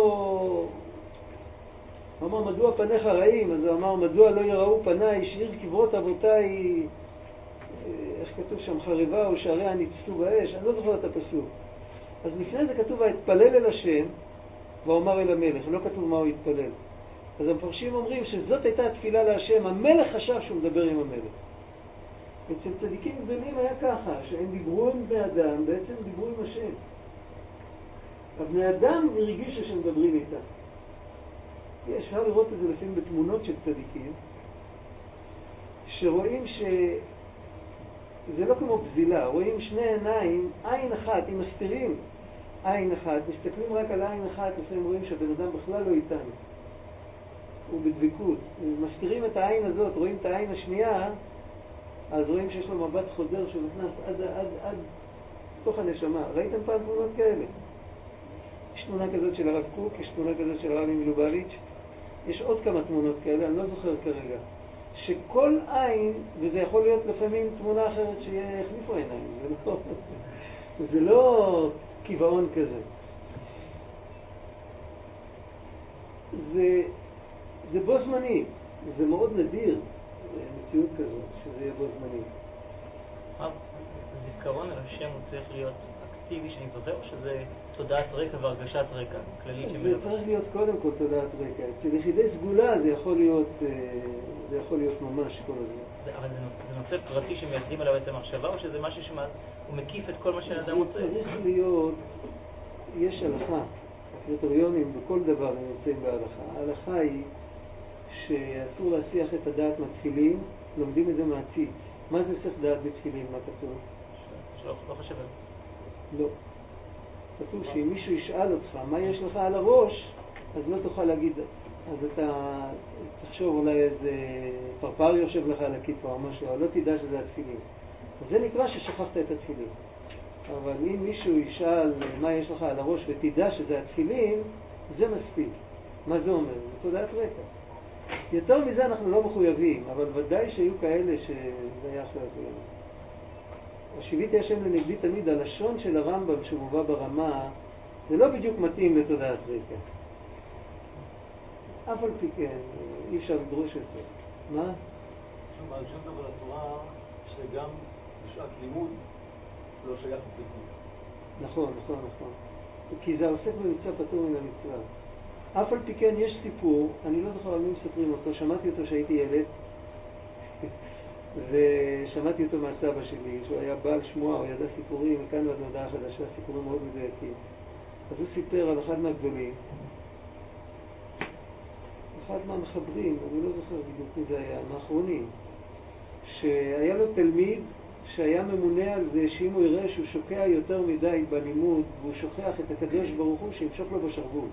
הוא אמר, מדוע פניך רעים? אז הוא אמר, מדוע לא יראו פניי, שעיר קברות אבותיי, איך כתוב שם, חרבה או שעריה ניצתו באש? אני לא זוכר את הפסוק. אז לפני זה כתוב, התפלל אל השם, ואומר אל המלך, לא כתוב מה הוא התפלל. אז המפרשים אומרים שזאת הייתה התפילה להשם, המלך חשב שהוא מדבר עם המלך. אצל צדיקים גדולים היה ככה, שהם דיברו עם בני אדם, בעצם דיברו עם השם. הבני אדם הרגישו שהם מדברים איתם. אפשר לראות את זה לפעמים בתמונות של צדיקים, שרואים שזה לא כמו פזילה, רואים שני עיניים, עין אחת, אם מסתירים עין אחת, מסתכלים רק על עין אחת, לפעמים רואים שהבן אדם בכלל לא איתנו. הוא בדבקות. מסתירים את העין הזאת, רואים את העין השנייה, אז רואים שיש לו מבט חודר שנכנס עד, עד, עד תוך הנשמה. ראיתם פעם תמונות כאלה? יש תמונה כזאת של הרב קוק, יש תמונה כזאת של הרבי מלובביץ', יש עוד כמה תמונות כאלה, אני לא זוכר כרגע. שכל עין, וזה יכול להיות לפעמים תמונה אחרת שיחליפו עיניים, זה לא, זה לא כיוון כזה. זה, זה בו זמני, זה מאוד נדיר, מציאות כזאת, שזה יהיה בו זמני. זיכרון על השם הוא צריך להיות אקטיבי שאני זוכר, או שזה תודעת רקע והרגשת רקע כללית זה שמלווה? צריך להיות קודם כל תודעת רקע. אצל יחידי סגולה זה יכול להיות, זה יכול להיות ממש כל הזמן. אבל זה נושא פרטי שמייחדים עליו את המחשבה, או שזה משהו שהוא מקיף את כל מה שהאדם רוצה? זה צריך להיות, יש הלכה, הקריטריונים בכל דבר הם נמצאים בהלכה. ההלכה היא שאסור להסיח את הדעת מתחילים, לומדים את זה מהציץ. מה זה סך דעת בתחילים? מה כתוב? שלא, לא חושב על זה. לא. כתוב שאם מישהו ישאל אותך מה יש לך על הראש, אז לא תוכל להגיד, אז אתה תחשוב אולי איזה פרפר יושב לך על הכיפה או משהו, אבל לא תדע שזה התפילין. אז זה נקרא ששכחת את התפילין. אבל אם מישהו ישאל מה יש לך על הראש ותדע שזה התפילין, זה מספיק. מה זה אומר? זה תודעת רקע. יותר מזה אנחנו לא מחויבים, אבל ודאי שהיו כאלה שזה היה אחרת לגמרי. השיביתי השם לנגדי תמיד, הלשון של הרמב"ם שמובא ברמה, זה לא בדיוק מתאים לתודעת רקע. אף על פי כן, אי אפשר לדרוש את זה. מה? שוב, על שום דבר התורה, שגם בשעת לימוד לא שייך לתיקון. נכון, נכון, נכון. כי זה עוסק במצווה פטור מן המצווה. אף על פי כן יש סיפור, אני לא זוכר על מי מספרים אותו, שמעתי אותו שהייתי ילד, ושמעתי אותו מהסבא שלי, שהוא היה בעל שמוע, הוא ידע סיפורים, מכאן ועד הודעה חדשה, סיפורים מאוד מדויקים. אז הוא סיפר על אחד מהגדולים, אחד מהמחברים, אני לא זוכר בדיוק מי זה היה, מהאחרונים, שהיה לו תלמיד שהיה ממונה על זה שאם הוא יראה שהוא שוקע יותר מדי בלימוד והוא שוכח את הקדוש ברוך הוא, שימשוך לו בשרוול.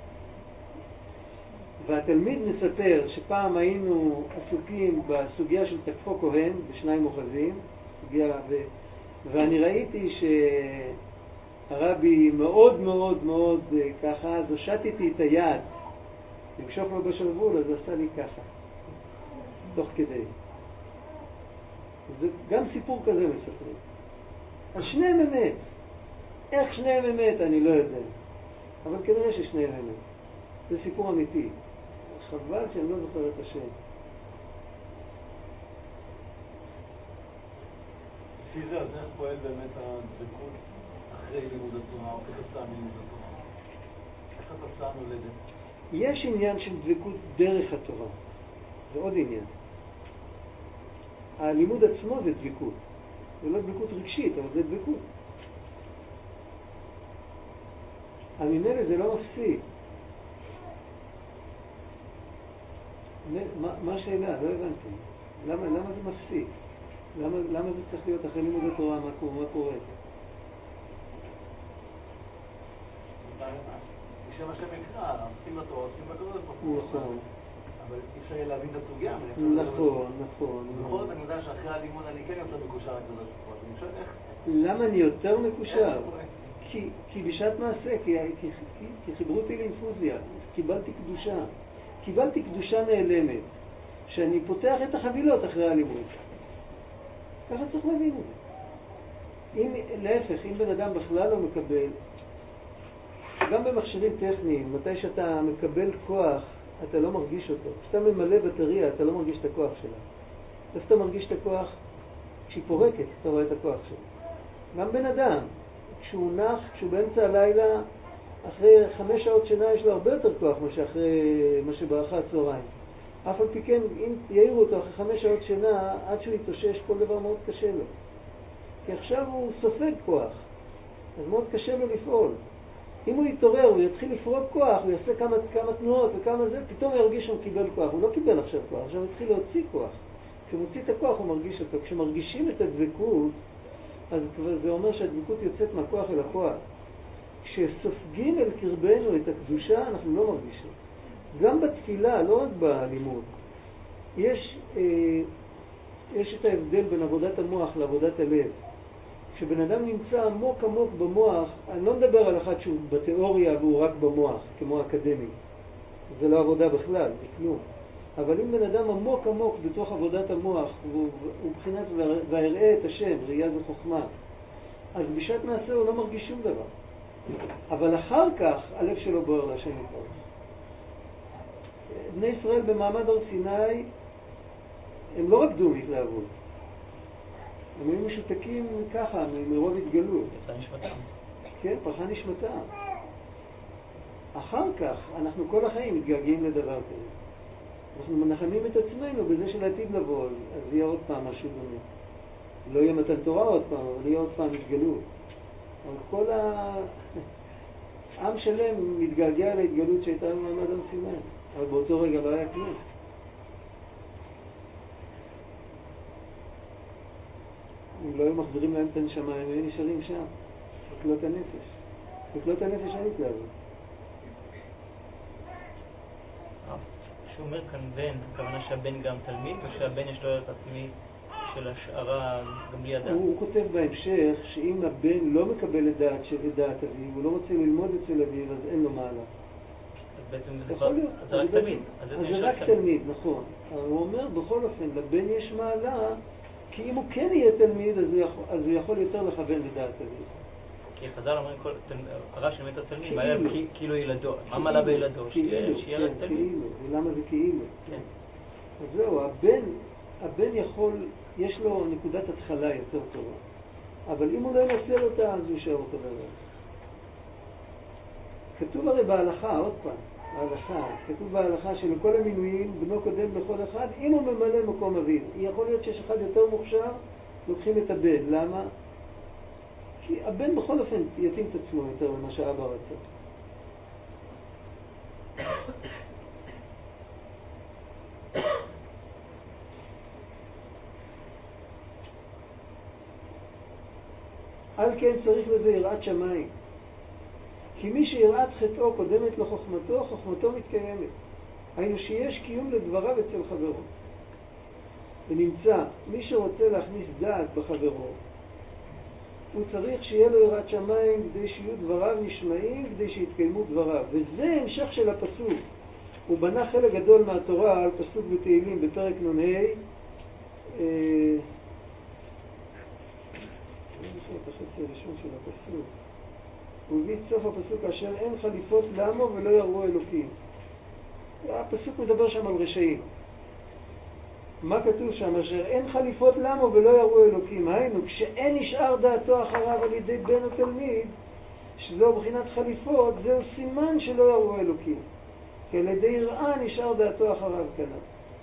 והתלמיד מספר שפעם היינו עסוקים בסוגיה של תקפו כהן בשניים אוחזים, סוגיה, ו... ואני ראיתי שהרבי מאוד מאוד מאוד ככה, אז הושטתי את היד למשוך לו בשרוול, אז עשה לי ככה, תוך כדי. זה גם סיפור כזה מספרים. אז שניהם אמת. איך שניהם אמת אני לא יודע, אבל כנראה ששניהם אמת. זה סיפור אמיתי. חבל שאני לא זוכר את השם. לפי זה, אז איך פועל באמת הדבקות אחרי לימוד התורה או כתוצאה מלימוד התורה? איך התוצאה נולדת? יש עניין של דבקות דרך התורה. זה עוד עניין. הלימוד עצמו זה דבקות. זה לא דבקות רגשית, אבל זה דבקות. הממילא זה לא מפסיק. מה, מה השאלה? לא הבנתי. למה, למה זה מפסיק? למה, למה זה צריך להיות אחרי לימוד התורה? מה קורה? מה קורה? בשם השם יקרא, עושים לתורה, עושים לקדוש ברוך הוא. נכון. אבל אי אפשר יהיה להבין את הסוגיה. נכון, נכון. בכל זאת אני יודע שאחרי הלימוד אני כן יותר מקושר לקדוש ברוך הוא. אני שואל איך... למה אני יותר מקושר? כי, כי בשעת מעשה, כי, כי, כי, כי חיברו אותי לאינפוזיה, קיבלתי קדושה. קיבלתי קדושה נעלמת, שאני פותח את החבילות אחרי הלימוד. ככה צריך להבין את זה. אם, להפך, אם בן אדם בכלל לא מקבל, גם במכשירים טכניים, מתי שאתה מקבל כוח, אתה לא מרגיש אותו. כשאתה ממלא בטריה, אתה לא מרגיש את הכוח שלה. אז אתה מרגיש את הכוח, כשהיא פורקת, אתה רואה את הכוח שלה. גם בן אדם, כשהוא נח, כשהוא באמצע הלילה, אחרי חמש שעות שינה יש לו הרבה יותר כוח מה שאחרי מה שבאחר הצהריים. אף על פי כן, אם יעירו אותו אחרי חמש שעות שינה, עד שהוא יתאושש, כל דבר מאוד קשה לו. כי עכשיו הוא סופג כוח, אז מאוד קשה לו לפעול. אם הוא יתעורר, הוא יתחיל לפרוק כוח, הוא יעשה כמה, כמה תנועות וכמה זה, פתאום הוא ירגיש שהוא קיבל כוח. הוא לא קיבל עכשיו כוח, עכשיו הוא יתחיל להוציא כוח. כשהוא מוציא את הכוח הוא מרגיש אותו. כשמרגישים את הדבקות, אז כבר זה אומר שהדבקות יוצאת מהכוח אל הכוח. כשסופגים אל קרבנו את הקדושה, אנחנו לא מרגישים. גם בתפילה, לא רק בלימוד. יש, אה, יש את ההבדל בין עבודת המוח לעבודת הלב. כשבן אדם נמצא עמוק עמוק במוח, אני לא מדבר על אחד שהוא בתיאוריה והוא רק במוח, כמו אקדמי. זה לא עבודה בכלל, זה כלום. אבל אם בן אדם עמוק עמוק בתוך עבודת המוח, הוא, הוא בחינת והראה את השם, ראייה זה חוכמה, אז בשעת מעשה הוא לא מרגיש שום דבר. אבל אחר כך הלב שלו בוער להשם יתברך. בני ישראל במעמד הר סיני הם לא רקדו מהתלהבות. הם היו משותקים ככה, מרוב התגלות. יצא משפטם. כן, פרחה נשמתה. אחר כך, אנחנו כל החיים מתגעגעים לדבר כזה. אנחנו מנחמים את עצמנו בזה של העתיד לבוא, אז יהיה עוד פעם משהו דומה. לא יהיה מתן תורה עוד פעם, אבל יהיה עוד פעם התגלות. אבל כל ה... עם שלם מתגעגע להתגלות שהייתה במעמד הר סיני, אבל באותו רגע לא היה כלום. אם לא היו מחזירים להם את הנשמה, הם היו נשארים שם, בכלות הנפש. בכלות הנפש אין התלהבות. שהוא אומר כאן בן, הכוונה שהבן גם תלמיד, ושהבן יש לו את עצמי של השערה גם בלי הדעת. הוא כותב בהמשך שאם הבן לא מקבל את דעת של דעת אביו, הוא לא רוצה ללמוד אצל אביו, אז אין לו מעלה. אז בעצם זה כבר, זה רק תלמיד. אז זה רק תלמיד, נכון. אבל הוא אומר, בכל אופן, לבן יש מעלה, כי אם הוא כן יהיה תלמיד, אז הוא יכול יותר לכוון לדעת אביו. כי חז"ל אומרים, הרב של מת התלמיד, מה היה כאילו ילדו? מה מעלה בילדו? שיהיה רק תלמיד. כאילו, ולמה זה כאילו? אז זהו, הבן, הבן יכול, יש לו נקודת התחלה יותר טובה. אבל אם הוא לא ינצל אותה, אז הוא יישאר אותו דבר. כתוב הרי בהלכה, עוד פעם, בהלכה, כתוב בהלכה שלכל המינויים בנו קודם לכל אחד, אם הוא ממלא מקום אביו. יכול להיות שיש אחד יותר מוכשר, לוקחים את הבן. למה? כי הבן בכל אופן יתאים את עצמו יותר ממה שאבא רצה. על כן צריך לזה יראת שמיים. כי מי שיראת חטאו קודמת לחוכמתו, חוכמתו מתקיימת. היינו שיש קיום לדבריו אצל חברו. ונמצא, מי שרוצה להכניס דעת בחברו, הוא צריך שיהיה לו יראת שמיים כדי שיהיו דבריו נשמעים, כדי שיתקיימו דבריו. וזה המשך של הפסוק. הוא בנה חלק גדול מהתורה על פסוק בתהילים בפרק נ"ה. אה... את החצי הראשון של הפסוק. הוא הביא את סוף הפסוק אשר אין חליפות לעמו ולא יראו אלוקים. הפסוק מדבר שם על רשעים. מה כתוב שם? אשר אין חליפות לעמו ולא יראו אלוקים. היינו, כשאין נשאר דעתו אחריו על ידי בן או תלמיד, שזו בחינת חליפות, זהו סימן שלא יראו אלוקים. כי על ידי יראה נשאר דעתו אחריו כנראה.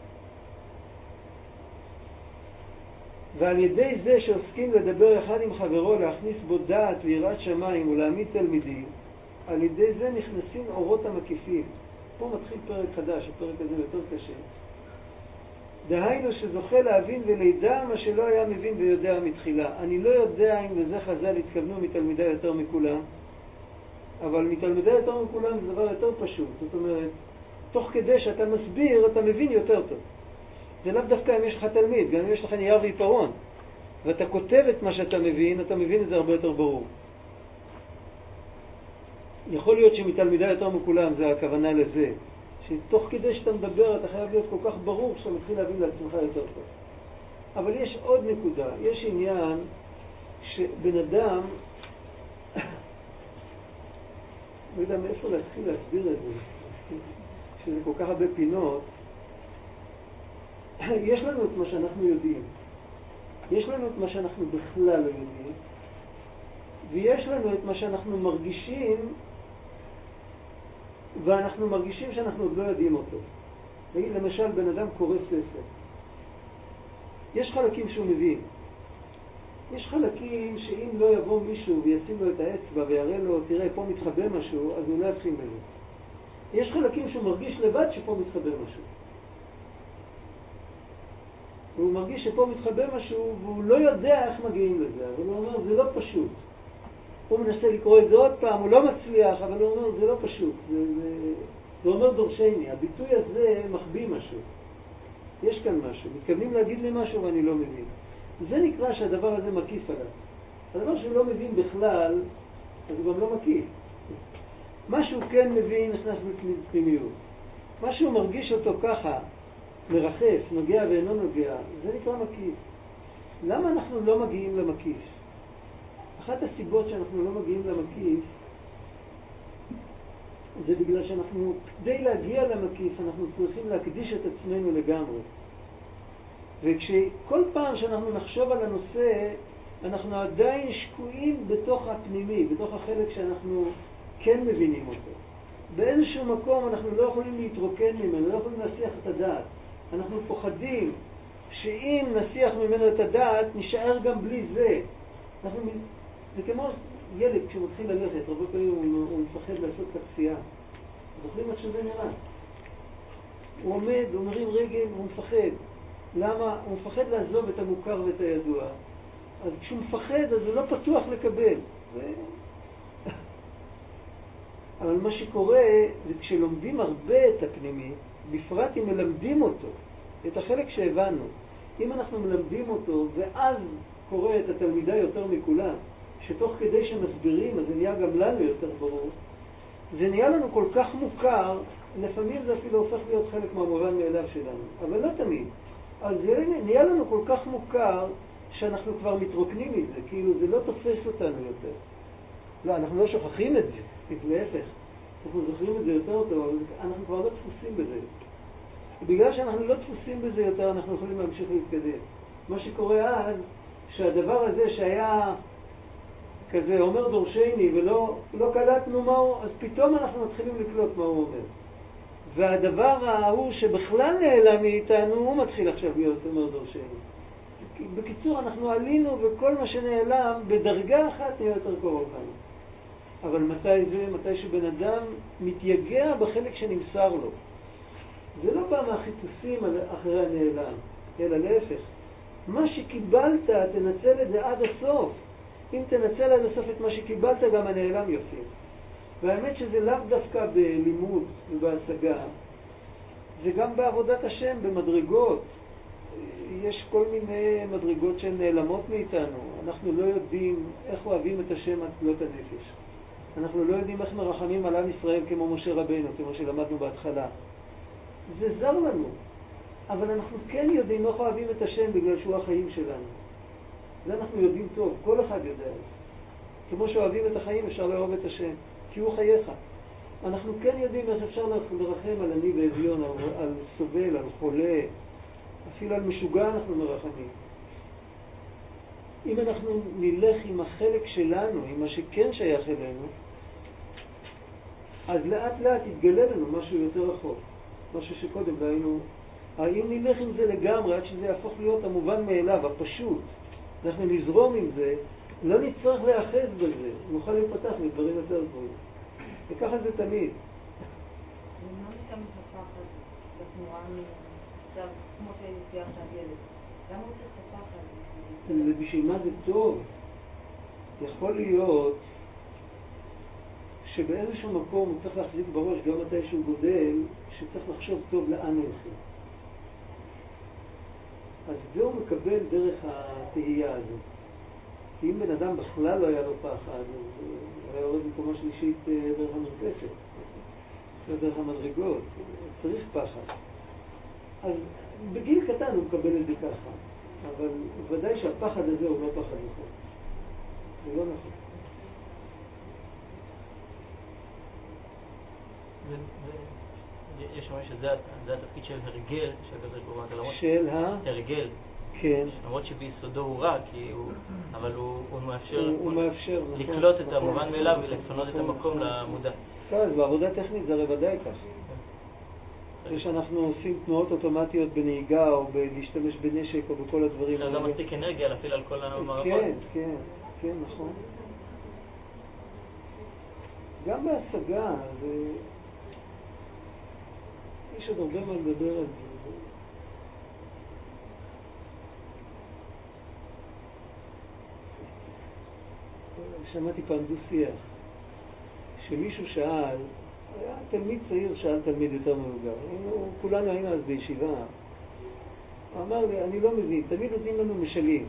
ועל ידי זה שעוסקים לדבר אחד עם חברו, להכניס בו דעת ויראת שמיים ולהעמיד תלמידים, על ידי זה נכנסים אורות המקיפים. פה מתחיל פרק חדש, הפרק הזה יותר קשה. דהיינו שזוכה להבין ולידע מה שלא היה מבין ויודע מתחילה. אני לא יודע אם לזה חז"ל התכוונו מתלמידה יותר מכולם, אבל מתלמידה יותר מכולם זה דבר יותר פשוט. זאת אומרת, תוך כדי שאתה מסביר, אתה מבין יותר טוב. זה לאו דווקא אם יש לך תלמיד, גם אם יש לך נייר ועיפרון, ואתה כותב את מה שאתה מבין, אתה מבין את זה הרבה יותר ברור. יכול להיות שמתלמידה יותר מכולם זה הכוונה לזה, שתוך כדי שאתה מדבר אתה חייב להיות כל כך ברור שאתה מתחיל להבין לעצמך יותר טוב. אבל יש עוד נקודה, יש עניין שבן אדם, לא יודע מאיפה להתחיל להסביר את זה, שזה כל כך הרבה פינות. יש לנו את מה שאנחנו יודעים, יש לנו את מה שאנחנו בכלל לא יודעים, ויש לנו את מה שאנחנו מרגישים, ואנחנו מרגישים שאנחנו עוד לא יודעים אותו. למשל, בן אדם קורא ספר. יש חלקים שהוא מבין. יש חלקים שאם לא יבוא מישהו וישים לו את האצבע ויראה לו, תראה, פה מתחבא משהו, אז הוא לא יבחין בזה. יש חלקים שהוא מרגיש לבד שפה מתחבא משהו. והוא מרגיש שפה מתחבא משהו, והוא לא יודע איך מגיעים לזה. אבל הוא אומר, זה לא פשוט. הוא מנסה לקרוא את זה עוד פעם, הוא לא מצליח, אבל הוא אומר, זה לא פשוט. זה, זה, זה אומר דורשני. הביטוי הזה מחביא משהו. יש כאן משהו. מתכוונים להגיד לי משהו ואני לא מבין. זה נקרא שהדבר הזה מקיף עליו. הדבר שהוא לא מבין בכלל, אז הוא גם לא מקיף. מה שהוא כן מבין נכנס בפנימיות. מה שהוא מרגיש אותו ככה, מרחף, נוגע ואינו נוגע, זה נקרא מקיף. למה אנחנו לא מגיעים למקיף? אחת הסיבות שאנחנו לא מגיעים למקיף זה בגלל שאנחנו, כדי להגיע למקיף, אנחנו צריכים להקדיש את עצמנו לגמרי. וכשכל פעם שאנחנו נחשוב על הנושא, אנחנו עדיין שקועים בתוך הפנימי, בתוך החלק שאנחנו כן מבינים אותו. באיזשהו מקום אנחנו לא יכולים להתרוקן ממנו, לא יכולים להסיח את הדעת. אנחנו פוחדים שאם נסיח ממנו את הדעת, נשאר גם בלי זה. אנחנו, זה כמו ילד כשמתחיל ללכת, הרבה פעמים הוא, הוא מפחד לעשות את הקפייה. זוכרים איך שזה נראה? הוא עומד, הוא מרים רגל, הוא מפחד. למה? הוא מפחד לעזוב את המוכר ואת הידוע. אז כשהוא מפחד, אז הוא לא פתוח לקבל. ו... אבל מה שקורה זה כשלומדים הרבה את הפנימי, בפרט אם מלמדים אותו, את החלק שהבנו. אם אנחנו מלמדים אותו, ואז קורה את התלמידה יותר מכולם, שתוך כדי שמסבירים, אז זה נהיה גם לנו יותר ברור, זה נהיה לנו כל כך מוכר, לפעמים זה אפילו הופך להיות חלק מהמובן מאליו שלנו, אבל לא תמיד. אז זה נהיה לנו כל כך מוכר, שאנחנו כבר מתרוקנים מזה, כאילו זה לא תופס אותנו יותר. לא, אנחנו לא שוכחים את זה, להפך. אנחנו זוכרים את זה יותר טוב, אבל אנחנו כבר לא תפוסים בזה. בגלל שאנחנו לא תפוסים בזה יותר, אנחנו יכולים להמשיך להתקדם. מה שקורה אז, שהדבר הזה שהיה כזה אומר דורשני ולא לא קלטנו מהו, אז פתאום אנחנו מתחילים לקלוט מה הוא אומר. והדבר ההוא שבכלל נעלם מאיתנו, הוא מתחיל עכשיו להיות אומר דורשני. בקיצור, אנחנו עלינו וכל מה שנעלם בדרגה אחת נהיה יותר קרוב לנו. אבל מתי זה? מתי שבן אדם מתייגע בחלק שנמסר לו. זה לא בא מהחיפושים אחרי הנעלם, אלא להפך. מה שקיבלת, תנצל את זה עד הסוף. אם תנצל עד הסוף את מה שקיבלת, גם הנעלם יופיע. והאמת שזה לאו דווקא בלימוד ובהשגה, זה גם בעבודת השם, במדרגות. יש כל מיני מדרגות שהן נעלמות מאיתנו. אנחנו לא יודעים איך אוהבים את השם עד כלות הנפש. אנחנו לא יודעים איך מרחמים על עם ישראל כמו משה רבנו, כמו שלמדנו בהתחלה. זה זר לנו. אבל אנחנו כן יודעים איך אוהבים את השם בגלל שהוא החיים שלנו. זה אנחנו יודעים טוב, כל אחד יודע. כמו שאוהבים את החיים אפשר לאהוב את השם, כי הוא חייך. אנחנו כן יודעים איך אפשר לרחם על עני ואביון, על, על סובל, על חולה, אפילו על משוגע אנחנו מרחמים. אם אנחנו נלך עם החלק שלנו, עם מה שכן שייך אלינו, אז לאט לאט יתגלה לנו משהו יותר רחוק, משהו שקודם ראינו. האם נלך עם זה לגמרי עד שזה יהפוך להיות המובן מאליו, הפשוט, אנחנו נזרום עם זה, לא נצטרך להאחז בזה, נוכל להיפתח מדברים יותר גבוהים. וככה זה תמיד. ומה משם את הפחד בתנועה עכשיו, כמו שציירת על ילד? למה הוא צריך את הפחד? זה בשביל מה זה טוב? יכול להיות שבאיזשהו מקום הוא צריך להחזיק בראש גם מתי שהוא גודל, שצריך לחשוב טוב לאן הולכים. אז זה הוא מקבל דרך התהייה הזאת. כי אם בן אדם בכלל לא היה לו פחד, אז הוא היה יורד מקומה שלישית דרך המרפסת, לא דרך המדרגות, צריך פחד. אז בגיל קטן הוא מקבל את זה ככה, אבל ודאי שהפחד הזה הוא לא פחד נכון. זה לא נכון. יש ממש שזה התפקיד של הרגל, של ה... הרגל. כן. למרות שביסודו הוא רע, אבל הוא מאפשר לקלוט את המובן מאליו ולפנות את המקום למודע. אז בעבודה טכנית זה הרי ודאי כך. זה שאנחנו עושים תנועות אוטומטיות בנהיגה או להשתמש בנשק או בכל הדברים האלה. זה מספיק אנרגיה להפעיל על כל המערכות. כן, כן, כן, נכון. גם בהשגה, יש עוד הרבה מה לדבר על זה. שמעתי פעם דו שיח, שמישהו שאל, היה תלמיד צעיר שאל תלמיד יותר מבוגר, כולנו היינו אז בישיבה, הוא אמר לי, אני לא מבין, תמיד נותנים לנו משלים.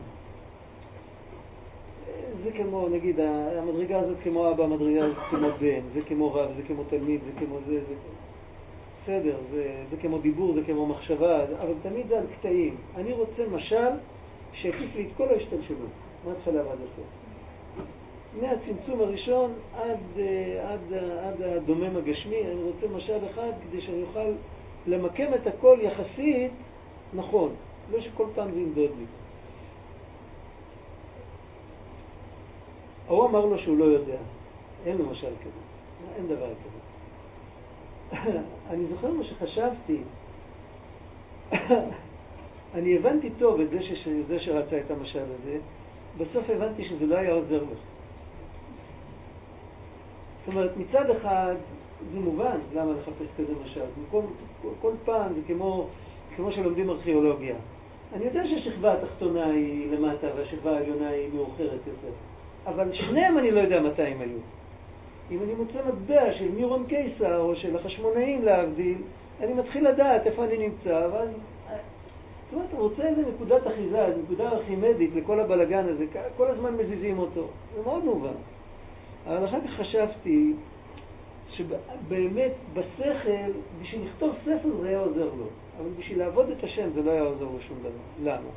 זה כמו, נגיד, המדרגה הזאת כמו אבא, המדרגה הזאת כמו בן, זה כמו רב, זה כמו תלמיד, זה כמו זה, זה בסדר, זה, זה כמו דיבור, זה כמו מחשבה, אבל תמיד זה על קטעים. אני רוצה משל שהקיף לי את כל ההשתלשלות, מההתחלה ועד הסוף. מהצמצום הראשון עד, עד, עד הדומם הגשמי, אני רוצה משל אחד כדי שאני אוכל למקם את הכל יחסית נכון, לא שכל פעם זה ימדוד לי. הוא אמר לו שהוא לא יודע. אין לו משל כזה. אין דבר כזה. אני זוכר מה שחשבתי. אני הבנתי טוב את זה, ש... זה שרצה את המשל הזה. בסוף הבנתי שזה לא היה עוזר לו. זאת אומרת, מצד אחד זה מובן למה לחפש כזה משל. כל, כל, כל פעם זה כמו, כמו שלומדים ארכיאולוגיה. אני יודע שהשכבה התחתונה היא למטה והשכבה העליונה היא מאוחרת יותר. אבל שניהם אני לא יודע מתי הם היו. אם אני מוצא מטבע של מירון קיסר או של החשמונאים להבדיל, אני מתחיל לדעת איפה אני נמצא, ואז... זאת אומרת, הוא רוצה איזה נקודת אחיזה, איזו נקודה ארכימדית לכל הבלגן הזה, כל הזמן מזיזים אותו. זה מאוד מובן. אבל אחר כך חשבתי שבאמת בשכל, בשביל לכתוב ספר זה היה עוזר לו. אבל בשביל לעבוד את השם זה לא היה עוזר לו שום דבר. למה?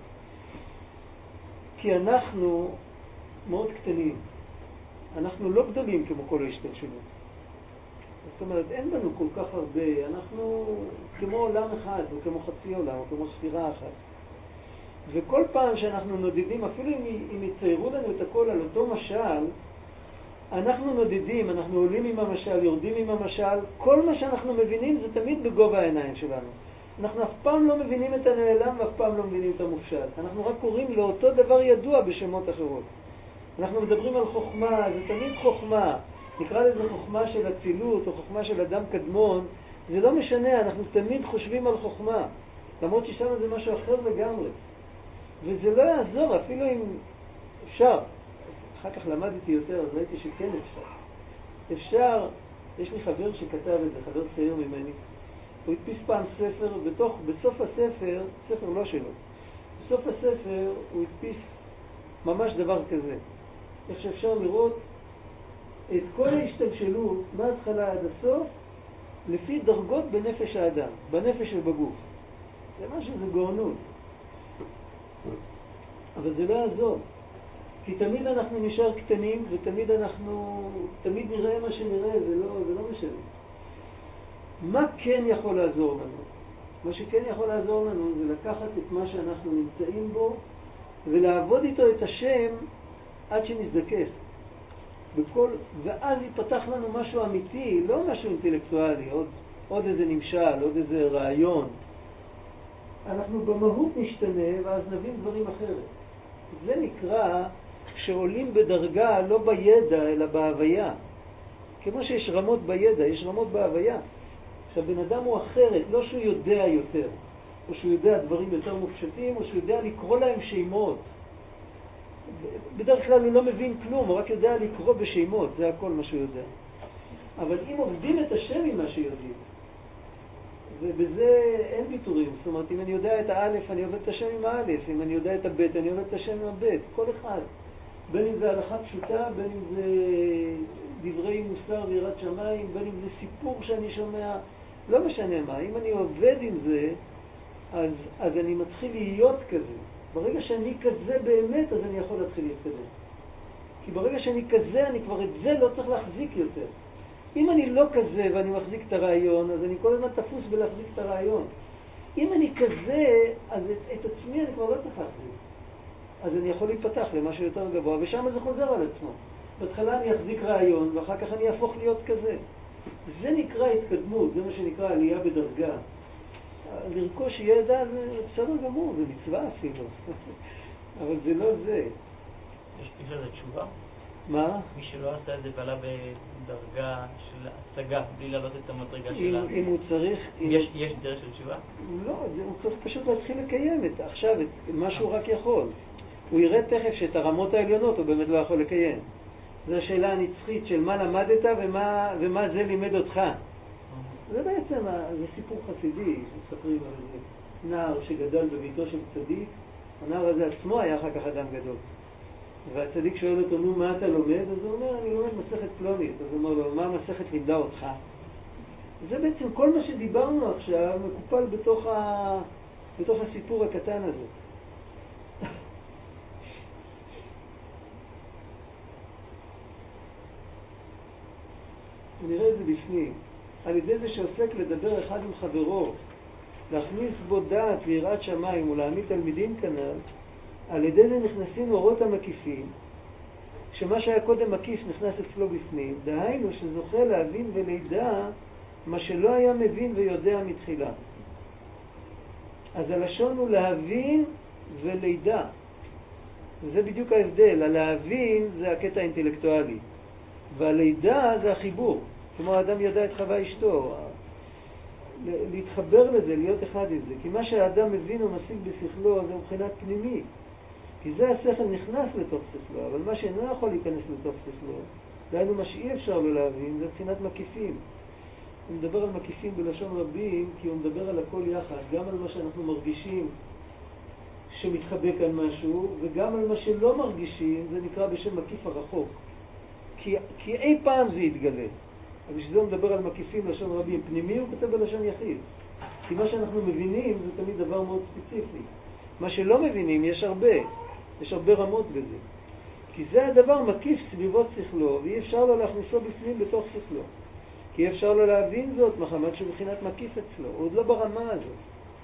כי אנחנו מאוד קטנים. אנחנו לא גדולים כמו כל ההשתלשלות. זאת אומרת, אין לנו כל כך הרבה. אנחנו כמו עולם אחד, או כמו חצי עולם, או כמו ספירה אחת. וכל פעם שאנחנו נודדים, אפילו אם, אם יציירו לנו את הכל על אותו משל, אנחנו נודדים, אנחנו עולים עם המשל, יורדים עם המשל, כל מה שאנחנו מבינים זה תמיד בגובה העיניים שלנו. אנחנו אף פעם לא מבינים את הנעלם ואף פעם לא מבינים את המופשט. אנחנו רק קוראים לאותו דבר ידוע בשמות אחרות. אנחנו מדברים על חוכמה, זה תמיד חוכמה. נקרא לזה חוכמה של אצילות או חוכמה של אדם קדמון. זה לא משנה, אנחנו תמיד חושבים על חוכמה. למרות ששם זה משהו אחר לגמרי. וזה לא יעזור, אפילו אם אפשר. אחר כך למדתי יותר, אז ראיתי שכן אפשר. אפשר, יש לי חבר שכתב את זה, חבר צעיר ממני. הוא הדפיס פעם ספר, בתוך, בסוף הספר, ספר לא שלו, בסוף הספר הוא הדפיס ממש דבר כזה. איך שאפשר לראות את כל ההשתלשלות מההתחלה עד הסוף, לפי דרגות בנפש האדם, בנפש ובגוף. זה משהו, זה גאונות. אבל זה לא יעזור. כי תמיד אנחנו נשאר קטנים, ותמיד אנחנו, תמיד נראה מה שנראה, זה לא, זה לא משנה. מה כן יכול לעזור לנו? מה שכן יכול לעזור לנו זה לקחת את מה שאנחנו נמצאים בו, ולעבוד איתו את השם עד שנזדקף. בכל, ואז ייפתח לנו משהו אמיתי, לא משהו אינטלקטואלי, עוד, עוד איזה נמשל, עוד איזה רעיון. אנחנו במהות נשתנה, ואז נבין דברים אחרת. זה נקרא שעולים בדרגה לא בידע אלא בהוויה. כמו שיש רמות בידע, יש רמות בהוויה. שהבן אדם הוא אחרת, לא שהוא יודע יותר, או שהוא יודע דברים יותר מופשטים, או שהוא יודע לקרוא להם שמות. בדרך כלל הוא לא מבין כלום, הוא רק יודע לקרוא בשמות, זה הכל מה שהוא יודע. אבל אם עובדים את השם עם מה שיודעים, ובזה אין ביטורים, זאת אומרת, אם אני יודע את האלף, אני עובד את השם עם האלף, אם אני יודע את הבית, אני עובד את השם עם הבית, כל אחד. בין אם זה הלכה פשוטה, בין אם זה דברי מוסר ויראת שמיים, בין אם זה סיפור שאני שומע, לא משנה מה. אם אני עובד עם זה, אז, אז אני מתחיל להיות כזה. ברגע שאני כזה באמת, אז אני יכול להתחיל להתקדם. כי ברגע שאני כזה, אני כבר את זה לא צריך להחזיק יותר. אם אני לא כזה ואני מחזיק את הרעיון, אז אני כל הזמן תפוס בלהחזיק את הרעיון. אם אני כזה, אז את, את עצמי אני כבר לא צריך להחזיק. אז אני יכול להתפתח למשהו יותר גבוה, ושם זה חוזר על עצמו. בהתחלה אני אחזיק רעיון, ואחר כך אני אהפוך להיות כזה. זה נקרא התקדמות, זה מה שנקרא עלייה בדרגה. לרכוש ידע זה בסדר גמור, זה מצווה אפילו. אבל זה לא זה. יש לזה תשובה? מה? מי שלא עשה את זה ועלה בדרגה של השגה, בלי לעלות את המדרגה שלה. אם, אם הוא צריך... יש, אם... יש דרך של תשובה? לא, הוא צריך פשוט להתחיל לקיים את עכשיו, את מה שהוא רק יכול. הוא יראה תכף שאת הרמות העליונות הוא באמת לא יכול לקיים. זו השאלה הנצחית של מה למדת ומה, ומה זה לימד אותך. זה בעצם, זה סיפור חסידי, מספרים על זה. נער שגדל בביתו של צדיק, הנער הזה עצמו היה אחר כך אדם גדול. והצדיק שואל אותו, נו, מה אתה לומד? אז הוא אומר, אני לומד מסכת פלונית. אז הוא אומר לו, מה המסכת לימדה אותך? זה בעצם כל מה שדיברנו עכשיו מקופל בתוך, ה... בתוך הסיפור הקטן הזה. נראה את זה בפנים. על ידי זה שעוסק לדבר אחד עם חברו, להכניס בו דעת ויראת שמיים ולהעמיד תלמידים כנ"ל, על ידי זה נכנסים אורות המקיפים, שמה שהיה קודם מקיף נכנס אצלו בפנים, דהיינו שזוכה להבין ולידע מה שלא היה מבין ויודע מתחילה. אז הלשון הוא להבין ולידע. זה בדיוק ההבדל. הלהבין זה הקטע האינטלקטואלי, והלידע זה החיבור. כמו האדם ידע את חווה אשתו, להתחבר לזה, להיות אחד עם זה. כי מה שהאדם מבין ומשיג בשכלו זה מבחינת פנימי. כי זה השכל נכנס לתוך שכלו, אבל מה שאינו יכול להיכנס לתוך שכלו, דהיינו מה שאי אפשר לו להבין, זה מבחינת מקיפים. הוא מדבר על מקיפים בלשון רבים, כי הוא מדבר על הכל יחד, גם על מה שאנחנו מרגישים שמתחבא כאן משהו, וגם על מה שלא מרגישים, זה נקרא בשם מקיף הרחוק. כי, כי אי פעם זה יתגלה. אבל שזה הוא מדבר על מקיפים לשון רבים. פנימי הוא כותב בלשון יחיד. כי מה שאנחנו מבינים זה תמיד דבר מאוד ספציפי. מה שלא מבינים יש הרבה. יש הרבה רמות בזה. כי זה הדבר מקיף סביבות שכלו, ואי אפשר לו להכניסו בפנים בתוך שכלו. כי אי אפשר לו להבין זאת מחמת שבחינת מקיף אצלו. הוא עוד לא ברמה הזאת.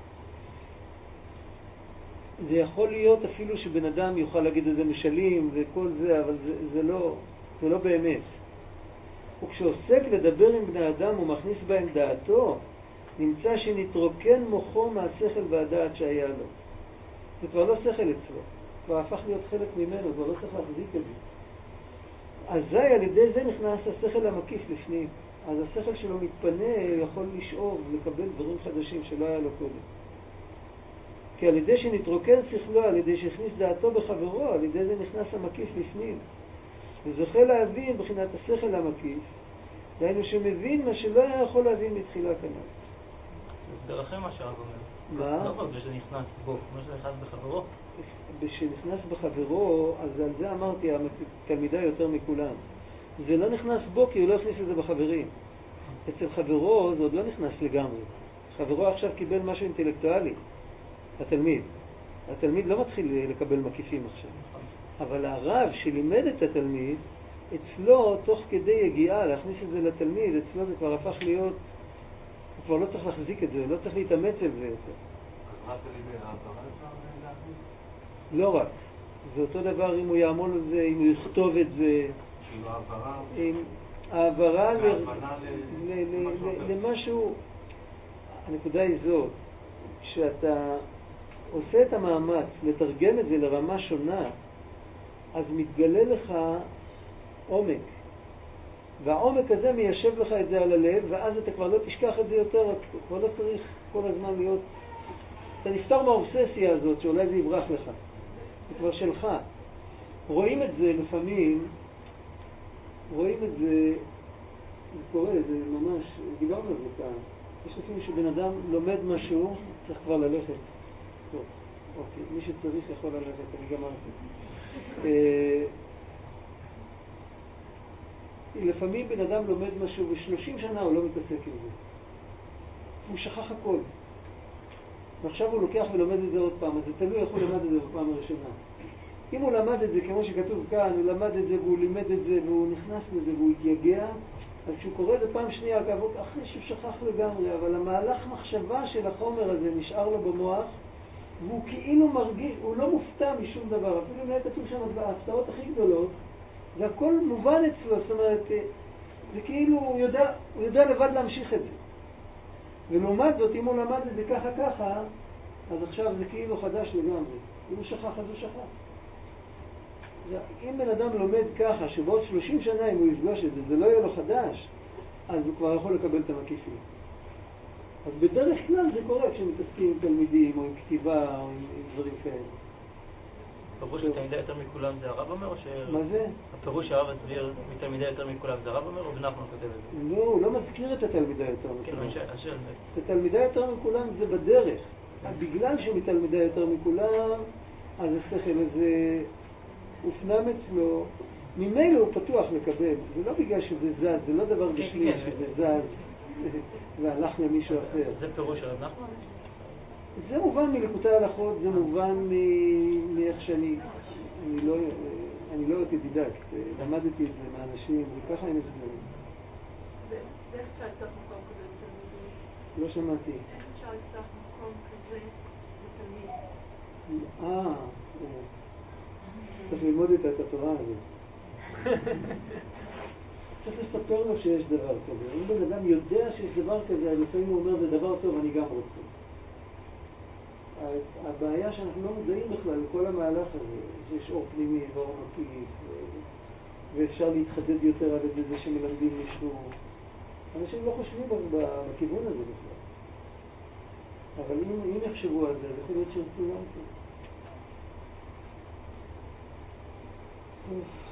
זה יכול להיות אפילו שבן אדם יוכל להגיד איזה משלים וכל זה, אבל זה, זה, לא, זה לא באמת. וכשעוסק לדבר עם בני אדם ומכניס בהם דעתו, נמצא שנתרוקן מוחו מהשכל והדעת שהיה לו. זה כבר לא שכל אצלו, כבר הפך להיות חלק ממנו, כבר לא צריך להחזיק את זה. אזי על ידי זה נכנס השכל המקיף לפנים. אז השכל שלו מתפנה, יכול לשאוב, לקבל דברים חדשים שלא היה לו קודם. כי על ידי שנתרוקן שכלו, על ידי שהכניס דעתו בחברו, על ידי זה נכנס המקיף לפנים. וזוכה להבין בחינת השכל המקיף, דהיינו שמבין מה שלא היה יכול להבין מתחילה כנראה. זה דרכם מה שהרב אומר. מה? לא רק שזה נכנס בו, מה שזה נכנס בחברו. כשנכנס בחברו, אז על זה אמרתי, התלמידה יותר מכולם. זה לא נכנס בו כי הוא לא הכניס את זה בחברים. אצל חברו זה עוד לא נכנס לגמרי. חברו עכשיו קיבל משהו אינטלקטואלי, התלמיד. התלמיד לא מתחיל לקבל מקיפים עכשיו. אבל הרב שלימד את התלמיד, אצלו תוך כדי יגיעה להכניס את זה לתלמיד, אצלו זה כבר הפך להיות, הוא כבר לא צריך להחזיק את זה, לא צריך להתאמץ על זה יותר. אז רק על ידי העברה אפשר להכניס? לא רק. זה אותו דבר אם הוא יעמול על זה, אם הוא יכתוב את זה. כאילו העברה? העברה והבנה למשהו. הנקודה היא זאת, כשאתה עושה את המאמץ לתרגם את זה לרמה שונה, אז מתגלה לך עומק. והעומק הזה מיישב לך את זה על הלב, ואז אתה כבר לא תשכח את זה יותר, אתה כבר לא צריך כל הזמן להיות... אתה נפטר מהאובססיה הזאת, שאולי זה יברח לך. זה כבר שלך. רואים את זה לפעמים, רואים את זה, זה קורה, זה ממש, דיברנו על זה כאן. יש לפעמים שבן אדם לומד משהו, צריך כבר ללכת. טוב, אוקיי, מי שצריך יכול ללכת, אני גמרתי. לפעמים בן אדם לומד משהו ו-שלושים שנה הוא לא מתעסק עם זה. הוא שכח הכל. ועכשיו הוא לוקח ולומד את זה עוד פעם, אז זה תלוי איך הוא למד את זה בפעם הראשונה. אם הוא למד את זה כמו שכתוב כאן, הוא למד את זה והוא לימד את זה והוא נכנס לזה והוא התייגע, אז כשהוא קורא את זה פעם שנייה, כעבור אחרי שהוא שכח לגמרי, אבל המהלך מחשבה של החומר הזה נשאר לו במוח, והוא כאילו מרגיש, הוא לא מופתע משום דבר, אפילו אם היה כתוב שם בהפתעות הכי גדולות, זה הכל מובן אצלו, זאת אומרת, זה כאילו הוא יודע, הוא יודע לבד להמשיך את זה. ולעומת זאת, אם הוא למד את זה ככה ככה, אז עכשיו זה כאילו חדש לגמרי. אם הוא שכח, אז הוא שכח. אם בן אדם לומד ככה, שבעוד שלושים שנה אם הוא יפגוש את זה, זה לא יהיה לו חדש, אז הוא כבר יכול לקבל את המקיפים. אז בדרך כלל זה קורה כשמתעסקים עם תלמידים או עם כתיבה או עם, עם דברים כאלה. הפירוש שתלמידה יותר מכולם זה הרב אומר או ש... מה זה? הפירוש שהרב הסביר מתלמידה יותר מכולם זה הרב אומר או בנחמן כותב את זה? לא, הוא לא מזכיר את התלמידה יותר מכולם. כן, השאל. את התלמידה יותר מכולם זה בדרך. בגלל שמתלמידה יותר מכולם, אז השכל הזה הופנם אצלו, ממילא הוא פתוח לקבל. זה לא בגלל שזה זז, זה לא דבר בשליש שזה זז והלך למישהו אחר. זה פירוש הרב נחמן? זה מובן מליקוטי ההלכות, זה מובן מאיך שאני, אני לא, אני לא אוטודידקט, למדתי את זה מאנשים, וככה הם הסברים. ואיך אפשר לפתח מקום כזה לתלמידים? לא שמעתי. איך אפשר לפתח מקום כזה לתלמיד? אה, צריך ללמוד את התורה הזאת. צריך לספר לו שיש דבר כזה. אם בן אדם יודע שיש דבר כזה, לפעמים הוא אומר, זה דבר טוב, אני גם רוצה. הבעיה שאנחנו לא מודעים בכלל לכל המהלך הזה, שיש אור פנימי ואור מקיף, ואפשר להתחדד יותר על ידי זה שמלמדים מישהו. אנשים לא חושבים בכיוון הזה בכלל. אבל אם, אם יחשבו על זה, זה יכול להיות שירצו גם כן.